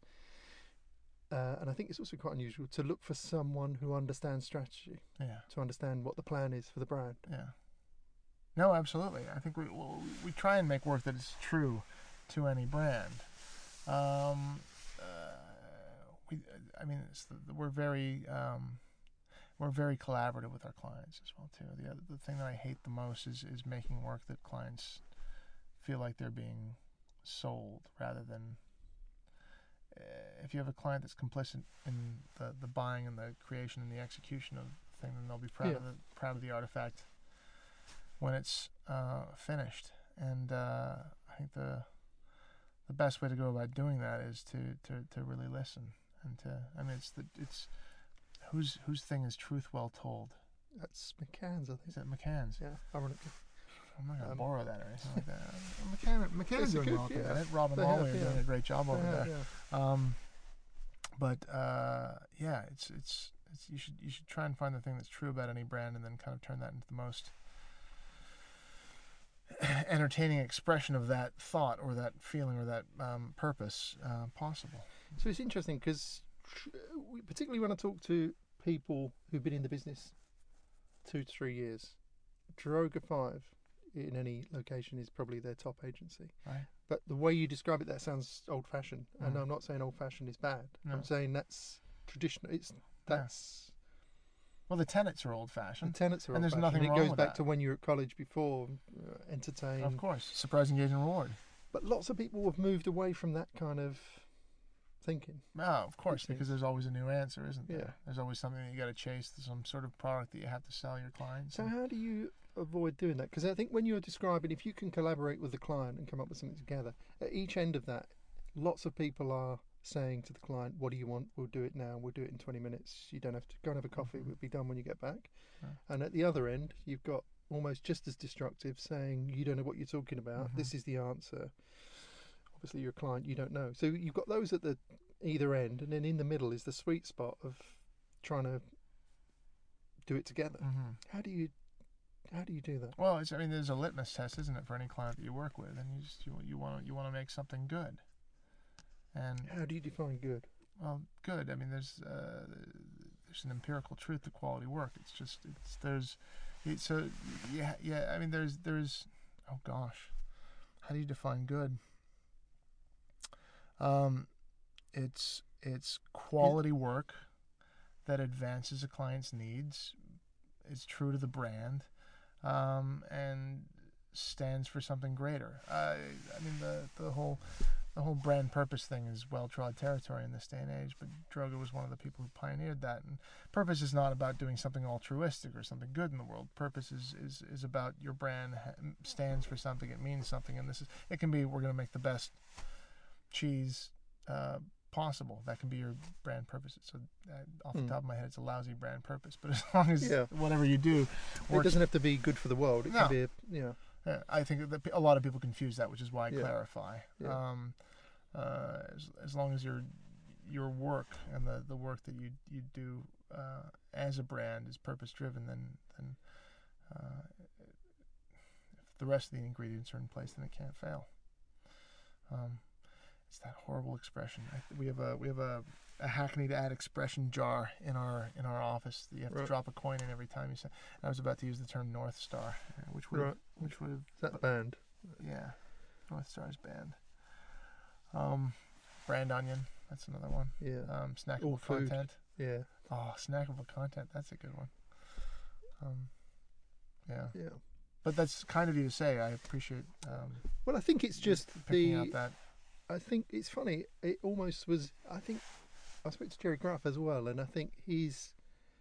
uh, and I think it's also quite unusual to look for someone who understands strategy, Yeah. to understand what the plan is for the brand. Yeah. No, absolutely. I think we we we try and make work that is true to any brand. Um, uh, we, I mean, it's the, we're very um, we're very collaborative with our clients as well too. The other, the thing that I hate the most is is making work that clients feel like they're being sold rather than. Uh, if you have a client that's complicit in the, the buying and the creation and the execution of the thing, then they'll be proud Yeah. of the proud of the artifact when it's uh, finished. And uh, I think the the best way to go about doing that is to, to, to really listen and to. I mean, it's the it's whose whose thing is truth well told. That's McCann's, I think. Is it McCann's? Yeah, ironically. I'm not gonna Um, borrow that or anything like that. McCann McCann's It's doing good, well at the yeah. minute. Robin They have, Lawley are yeah. doing a great job over Yeah, there. yeah. Um, but uh, yeah, it's, it's it's you should you should try and find the thing that's true about any brand, and then kind of turn that into the most entertaining expression of that thought or that feeling or that um, purpose uh, possible. So it's interesting because, particularly when I talk to people who've been in the business two to three years, Droga Five in any location is probably their top agency. Right. But the way you describe it, that sounds old-fashioned, and Mm. I'm not saying old-fashioned is bad. No. I'm saying that's traditional. It's that's Well, the tenets are the old-fashioned. tenets are And there's old-fashioned. nothing It wrong goes with back that. to when you were at college before, uh, entertain. Of course, surprise, engage, and reward. But lots of people have moved away from that kind of thinking. No, of course, seems- because there's always a new answer, isn't there? Yeah. There's always something that you got to chase. There's some sort of product that you have to sell your clients. So and- how do you avoid doing that? Because I think when you're describing, if you can collaborate with the client and come up with something together, at each end of that, lots of people are saying to the client, what do you want? We'll do it now. We'll do it in twenty minutes. You don't have to go and have a coffee. Mhm. We'll be done when you get back. Yeah. And at the other end, you've got almost just as destructive, saying you don't know what you're talking about. Mhm. This is the answer. Obviously, you're a client, you don't know. So you've got those at the either end, and then in the middle is the sweet spot of trying to do it together. Mhm. How do you how do you do that? Well, it's, I mean, there's a litmus test, isn't it, for any client that you work with, and you just you you want to you want to make something good. And How do you define good? well, good. I mean, there's uh, there's an empirical truth to quality work. It's just it's there's it, so yeah yeah. I mean, there's there's oh gosh, how do you define good? Um, it's it's quality work that advances a client's needs, is true to the brand, um, and stands for something greater. Uh, I mean, the the whole the whole brand purpose thing is well-trod territory in this day and age, but Droga was one of the people who pioneered that. And purpose is not about doing something altruistic or something good in the world. Purpose is is, is about your brand ha- stands for something. It means something, and this is it can be we're going to make the best cheese uh, possible. That can be your brand purpose. So uh, off the Hmm. top of my head, it's a lousy brand purpose, but as long as Yeah. whatever you do It works. doesn't have to be good for the world. It No. can be, a, yeah. Yeah, I think that a lot of people confuse that, which is why I Yeah. clarify. Yeah. Um, uh, as, as long as your your work and the, the work that you you do uh, as a brand is purpose driven, then then uh, if the rest of the ingredients are in place, then it can't fail. Um, it's that horrible expression. I, we have a we have a, a hackneyed ad expression jar in our in our office that you have Right. to drop a coin in every time you say. I was about to use the term North Star, uh, which would Right. which would have Is that the band? yeah, North Star's band. Um, brand onion, that's another one. Yeah. Um, All snackable food. content. Yeah. Oh, snackable content. That's a good one. Um, yeah, Yeah. but that's kind of you to say. I appreciate um, Well, I think it's just picking the. out that. I think it's funny. It almost was. I think I spoke to Jerry Graff as well, and I think his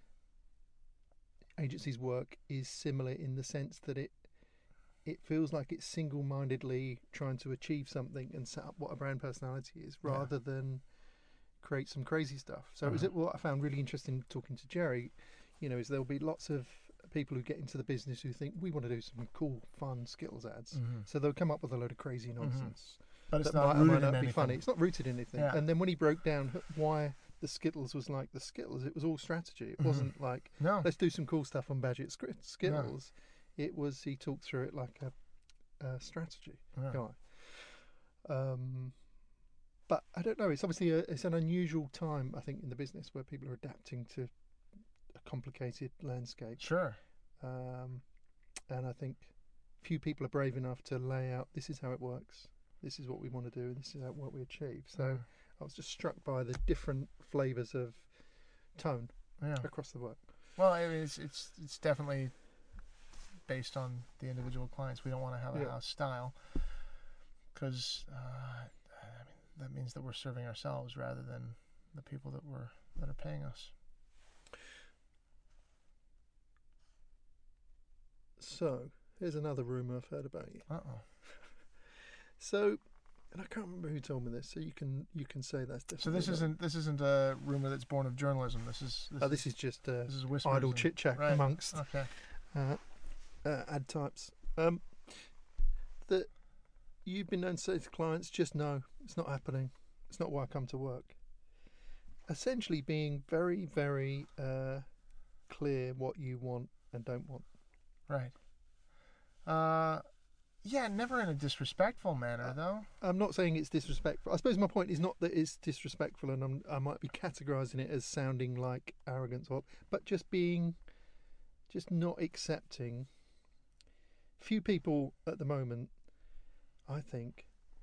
agency's work is similar in the sense that it it feels like it's single-mindedly trying to achieve something and set up what a brand personality is, Yeah. rather than create some crazy stuff. So, is Uh-huh. it what I found really interesting talking to Jerry? You know, is there'll be lots of people who get into the business who think we want to do some cool, fun Skittles ads. Mhm. So they'll come up with a load of crazy nonsense. But it's that not might or rooted might in not be anything. funny. It's not rooted in anything. Yeah. And then when he broke down h- why the Skittles was like the Skittles, it was all strategy. It Mhm. wasn't like No. let's do some cool stuff on Badget Skri- Skittles. It was he talked through it like a, a strategy Yeah. guy. Um, but I don't know. It's obviously a, it's an unusual time, I think, in the business where people are adapting to a complicated landscape. Sure. Um, and I think few people are brave enough to lay out this is how it works, this is what we want to do, this is how, what we achieve. So Mm. I was just struck by the different flavours of tone yeah. across the work. Well, I mean, it's it's it's definitely based on the individual clients. We don't want to have a Yeah. house style because uh, I mean that means that we're serving ourselves rather than the people that we're that are paying us. So here's another rumour I've heard about you. Uh oh. So, and I can't remember who told me this, so you can you can say that's different. So this isn't this isn't a rumor that's born of journalism. This is this, Oh, this is just uh, this is whispers idle and- chit chat right. amongst Okay. uh, uh, ad types. Um, that you've been known to say to clients, just no, it's not happening. It's not why I come to work. Essentially, being very, very uh, clear what you want and don't want. Right. Uh, yeah, never in a disrespectful manner though. I'm not saying it's disrespectful. I suppose my point is not that it's disrespectful, and I'm, I might be categorising it as sounding like arrogance, or but just being, just not accepting. Few people at the moment, I think,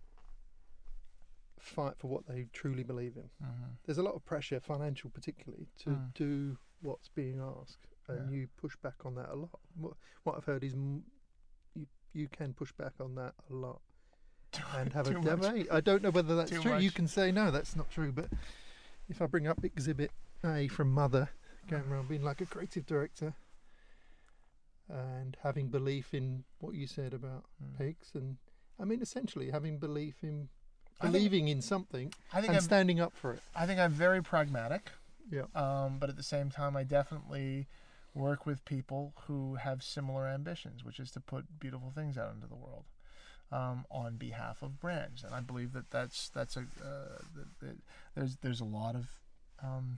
fight for what they truly believe in. Mm-hmm. There's a lot of pressure, financial particularly, to Mm. do what's being asked, and Yeah. you push back on that a lot. What, what I've heard is m- you you can push back on that a lot and have a Too much. debate. I don't know whether that's Too true. You much. can say no, that's not true. But if I bring up Exhibit A from Mother, going around being like a creative director and having belief in what you said about Mm. pigs, and I mean essentially having belief in I think- believing in something I think and I'm, standing up for it. I think I'm very pragmatic. Yeah. Um, but at the same time, I definitely work with people who have similar ambitions, which is to put beautiful things out into the world um, on behalf of brands. And I believe that that's that's a uh, that, that there's there's a lot of um,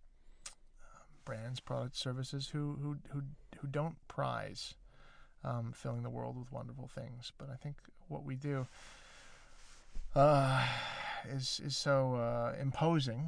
brands, products, services who who who who don't prize um, filling the world with wonderful things. But I think what we do uh, is is so uh, imposing.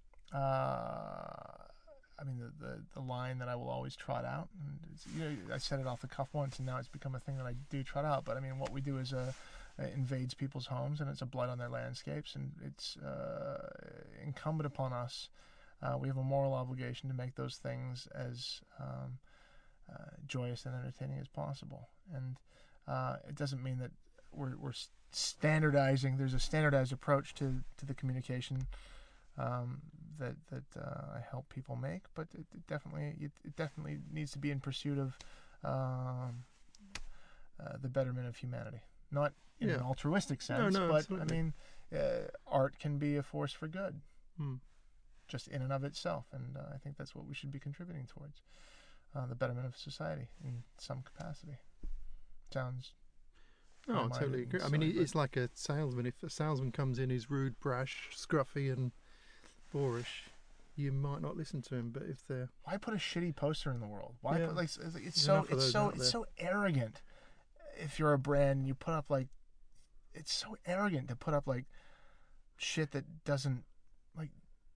Uh, I mean, the, the the line that I will always trot out, and it's, you know, I said it off the cuff once, and now it's become a thing that I do trot out. But I mean, what we do is uh, it invades people's homes, and it's a blight on their landscapes, and it's uh, incumbent upon us. Uh, we have a moral obligation to make those things as um, uh, joyous and entertaining as possible. And uh, it doesn't mean that we're, we're standardizing. There's a standardized approach to, to the communication um, that that uh, I help people make, but it, it definitely it, it definitely needs to be in pursuit of um, uh, the betterment of humanity, not in Yeah. an altruistic sense, No, no, but absolutely. I mean, uh, art can be a force for good. Hmm. Just in and of itself, and uh, I think that's what we should be contributing towards, uh, the betterment of society in some capacity. Sounds No, I high-minded totally and agree. I mean, silly, it- it's like a salesman. If a salesman comes in who's rude, brash, scruffy, and boorish, you might not listen to him. But if they're why put a shitty poster in the world? Why Yeah. put like it's, it's There's so enough of it's those so out it's there. so arrogant. If you're a brand and you put up like, it's so arrogant to put up like shit that doesn't like.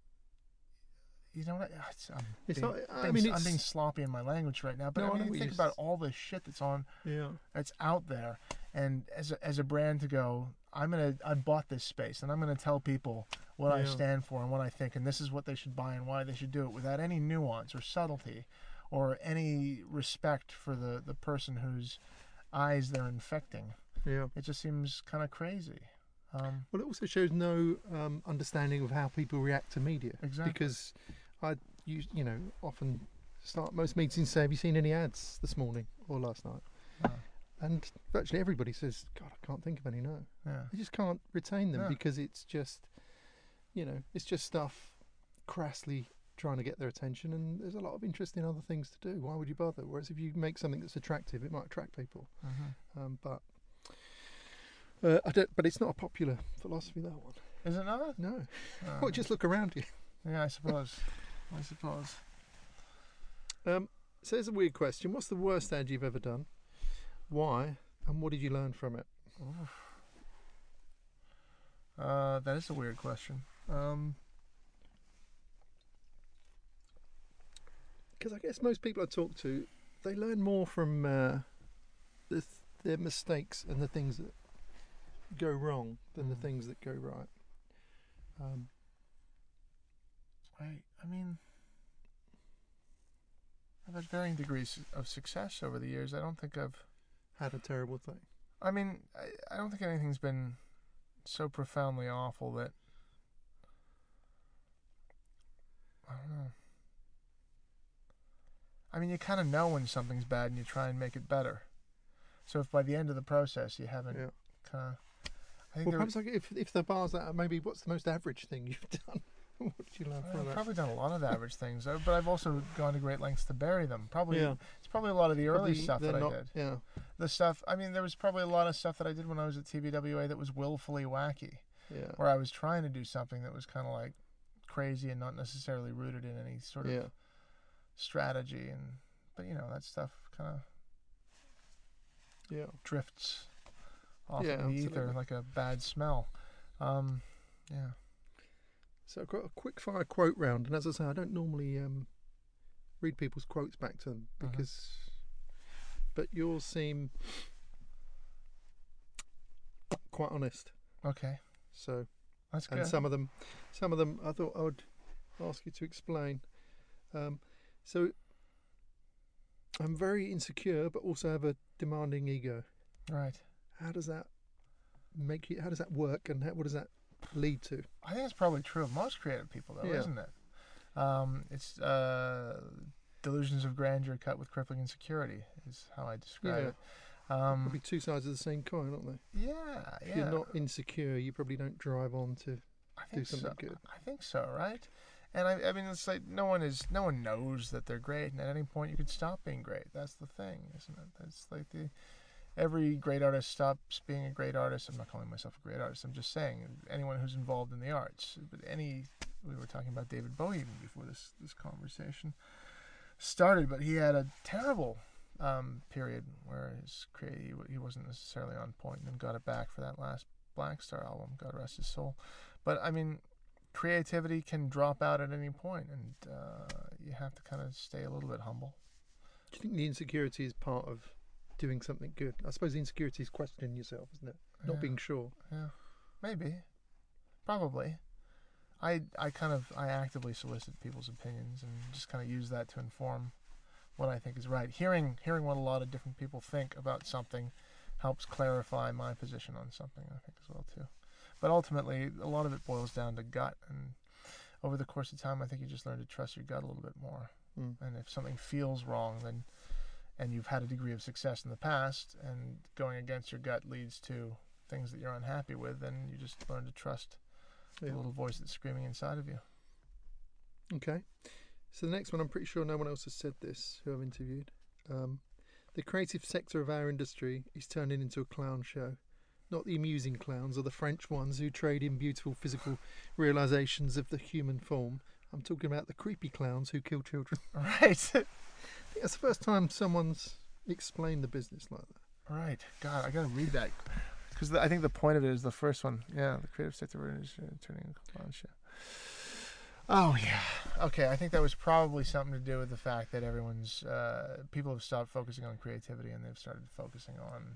You know what? I- It's, I'm, It's being, not- I being- mean, I'm it's- being sloppy in my language right now, but No, I I know mean, what think you're about s- all the shit that's on yeah, that's out there, and as a, as a brand to go, I'm gonna I bought this space, and I'm gonna tell people what I Yeah. stand for and what I think, and this is what they should buy and why they should do it, without any nuance or subtlety, or any respect for the the person whose eyes they're infecting. yeah. It just seems kind of crazy. Um, Well, it also shows no um, understanding of how people react to media. Exactly. Because I, you, you know, often start most meetings say, "Have you seen any ads this morning or last night?" uh, And virtually everybody says, "God, I can't think of any." No, yeah. they just can't retain them No. because it's just, you know, it's just stuff crassly trying to get their attention, and there's a lot of interesting other things to do. Why would you bother? Whereas if you make something that's attractive, it might attract people. hmm Um, but uh, I don't. But it's not a popular philosophy, that one. Is it not? No. Uh, Well, just look around you. yeah, I suppose. I suppose. Um, so here's a weird question. What's the worst ad you've ever done? Why? And what did you learn from it? Uh, that is a weird question. Um, Because I guess most people I talk to, they learn more from uh, the, their mistakes and the things that go wrong than the Mm. things that go right. Um, I I mean, I've had varying degrees of success over the years. I don't think I've. had a terrible thing. I mean, I, I don't think anything's been so profoundly awful that. I don't know. I mean, you kind of know when something's bad and you try and make it better. So if by the end of the process you haven't Yeah. kind of. I think Well, there perhaps like if if the bar's that, maybe what's the most average thing you've done? What did you learn from I've that? probably done a lot of average things, though, but I've also gone to great lengths to bury them. Probably, Yeah. it's probably a lot of the early Probably stuff they're that not- I did. Yeah. The stuff, I mean, there was probably a lot of stuff that I did when I was at T B W A that was willfully wacky, Yeah. where I was trying to do something that was kind of like crazy and not necessarily rooted in any sort of Yeah. strategy. And but you know that stuff kind of Yeah. drifts off Yeah, in the ether absolutely. like a bad smell. Um, yeah. So I've got a quick fire quote round, and as I say, I don't normally um, read people's quotes back to them Mhm. because, but yours seem quite honest. Okay, So, that's and good. some of them, some of them, I thought I would ask you to explain. Um, so, I'm very insecure, but also have a demanding ego. Right. How does that make you? How does that work, and how, what does that lead to? I think it's probably true of most creative people, though, Yeah. isn't it? Um, it's uh, delusions of grandeur cut with crippling insecurity is how I describe Yeah. it. Um, Probably two sides of the same coin, aren't they? yeah, If yeah. you're not insecure, you probably don't drive on to I do think something so. good. I think so, right? And I, I mean, it's like no one is, no one knows that they're great, and at any point you could stop being great. That's the thing, isn't it? That's like the every great artist stops being a great artist. I'm not calling myself a great artist. I'm just saying anyone who's involved in the arts. But any, we were talking about David Bowie even before this this conversation started, but he had a terrible um, period where his creative, he wasn't necessarily on point, and then got it back for that last Black Star album. God rest his soul. But I mean, creativity can drop out at any point, and uh, you have to kind of stay a little bit humble. Do you think the insecurity is part of doing something good? I suppose the insecurity is questioning yourself, isn't it? Not Yeah. being sure. Yeah, maybe, probably. I I kind of I actively solicit people's opinions and just kind of use that to inform what I think is right. Hearing hearing what a lot of different people think about something helps clarify my position on something, I think, as well too. But ultimately, a lot of it boils down to gut, and over the course of time, I think you just learn to trust your gut a little bit more. Mm. And if something feels wrong, then and you've had a degree of success in the past, and going against your gut leads to things that you're unhappy with, then you just learn to trust Yeah. the little voice that's screaming inside of you. Okay. So the next one, I'm pretty sure no one else has said this who I've interviewed. Um, the creative sector of our industry is turning into a clown show. Not the amusing clowns or the French ones who trade in beautiful physical realizations of the human form. I'm talking about the creepy clowns who kill children. Right. I think that's the first time someone's explained the business like that. Right. God, I gotta read that. Because I think the point of it is the first one. Yeah, the creative sector is turning into a clown show. Oh, yeah. Okay, I think that was probably something to do with the fact that everyone's, uh, people have stopped focusing on creativity and they've started focusing on,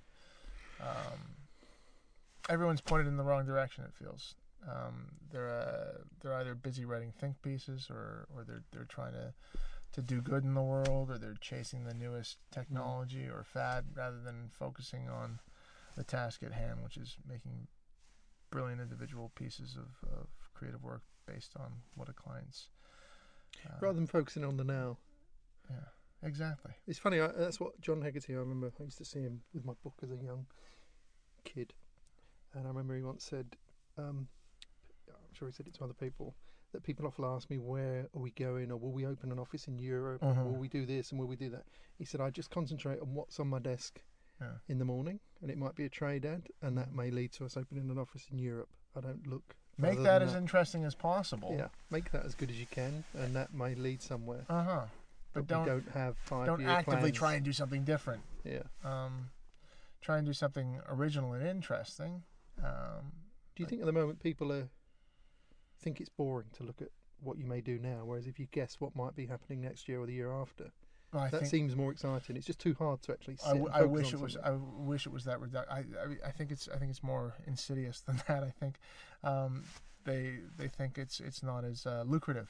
um, everyone's pointed in the wrong direction, it feels. Um, they're, uh, they're either busy writing think pieces or, or they're, they're trying to, to do good in the world, or they're chasing the newest technology or fad rather than focusing on the task at hand, which is making brilliant individual pieces of, of creative work based on what a client's uh, Rather than focusing on the now. yeah, exactly. It's funny, I, that's what John Hegarty, I remember, I used to see him with my book as a young kid. And I remember he once said, um, I'm sure he said it to other people, that people often ask me, where are we going, or will we open an office in Europe, Mhm. or will we do this and will we do that? He said, I just concentrate on what's on my desk Yeah. in the morning, and it might be a trade ad, and that may lead to us opening an office in Europe. I don't look Make further that than as interesting as possible. Yeah, make that as good as you can, and that may lead somewhere. Uh huh. But, But don't we don't have five don't year actively plans. try and do something different. Yeah. Um, try and do something original and interesting. Um, Do you think at the moment people are think it's boring to look at what you may do now, whereas if you guess what might be happening next year or the year after, I that think seems more exciting. It's just too hard to actually sit I, w- and I focus wish on it was. something. I wish it was that redu- I, I I think it's. I think it's more insidious than that. I think um, they they think it's it's not as uh, lucrative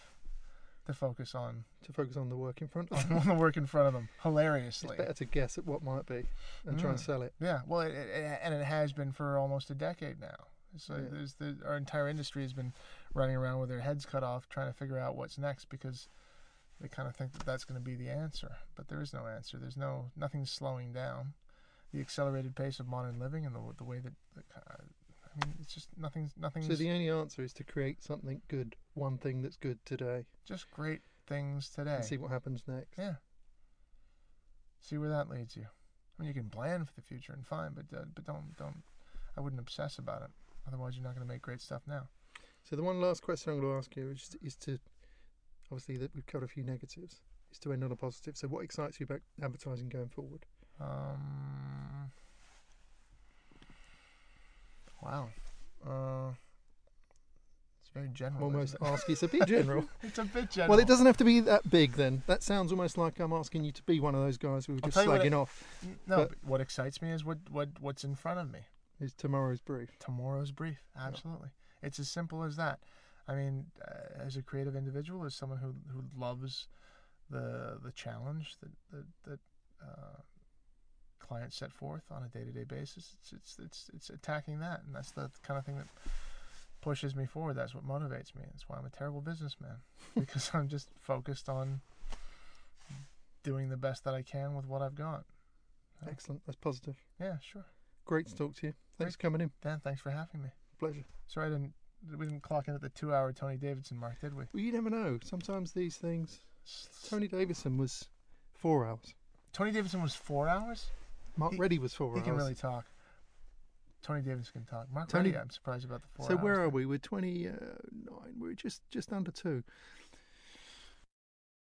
to focus on to focus on the work in front of them. on the work in front of them. It's Hilariously, better to guess at what might be and try and Mm. sell it. yeah. Well, it, it, and it has been for almost a decade now. So Yeah. there's the, our entire industry has been running around with their heads cut off, trying to figure out what's next because they kind of think that that's going to be the answer. But there is no answer. There's no nothing's slowing down. The accelerated pace of modern living and the the way that, that uh, I mean, it's just nothing's nothing's So the only answer is to create something good, one thing that's good today, just great things today. and see what happens next. Yeah. See where that leads you. I mean, you can plan for the future and fine, but uh, but don't don't. I wouldn't obsess about it. Otherwise, you're not going to make great stuff now. So the one last question I'm going to ask you is, is to, obviously that we've covered a few negatives, is to end on a positive. So what excites you about advertising going forward? Um. Wow. Uh. It's very general. I'm almost isn't it? asking, it's a bit general. It's a bit general. Well, it doesn't have to be that big then. That sounds almost like I'm asking you to be one of those guys who were I'll just tell you what slagging I- off. N- No, but- but what excites me is what, what what's in front of me. Is tomorrow's brief. Tomorrow's brief. Absolutely. It's as simple as that. I mean, uh, as a creative individual, as someone who who loves the the challenge that that, that uh, clients set forth on a day to day basis, it's it's it's it's attacking that, and that's the kind of thing that pushes me forward. That's what motivates me. That's why I'm a terrible businessman because I'm just focused on doing the best that I can with what I've got. Yeah. Excellent. That's positive. Yeah, sure. Great to talk to you. Thanks for coming in. Dan, thanks for having me. Pleasure. Sorry I didn't We didn't clock in at the two-hour Tony Davidson mark, did we? Well, you never know. Sometimes these things. Tony Davidson was four hours. Tony Davidson was four hours. Mark He- Reddy was four He hours. can really talk. Tony Davidson can talk. Mark Tony- Reddy, I'm surprised about the four So hours. where are we? We're twenty-nine. We're just just under two.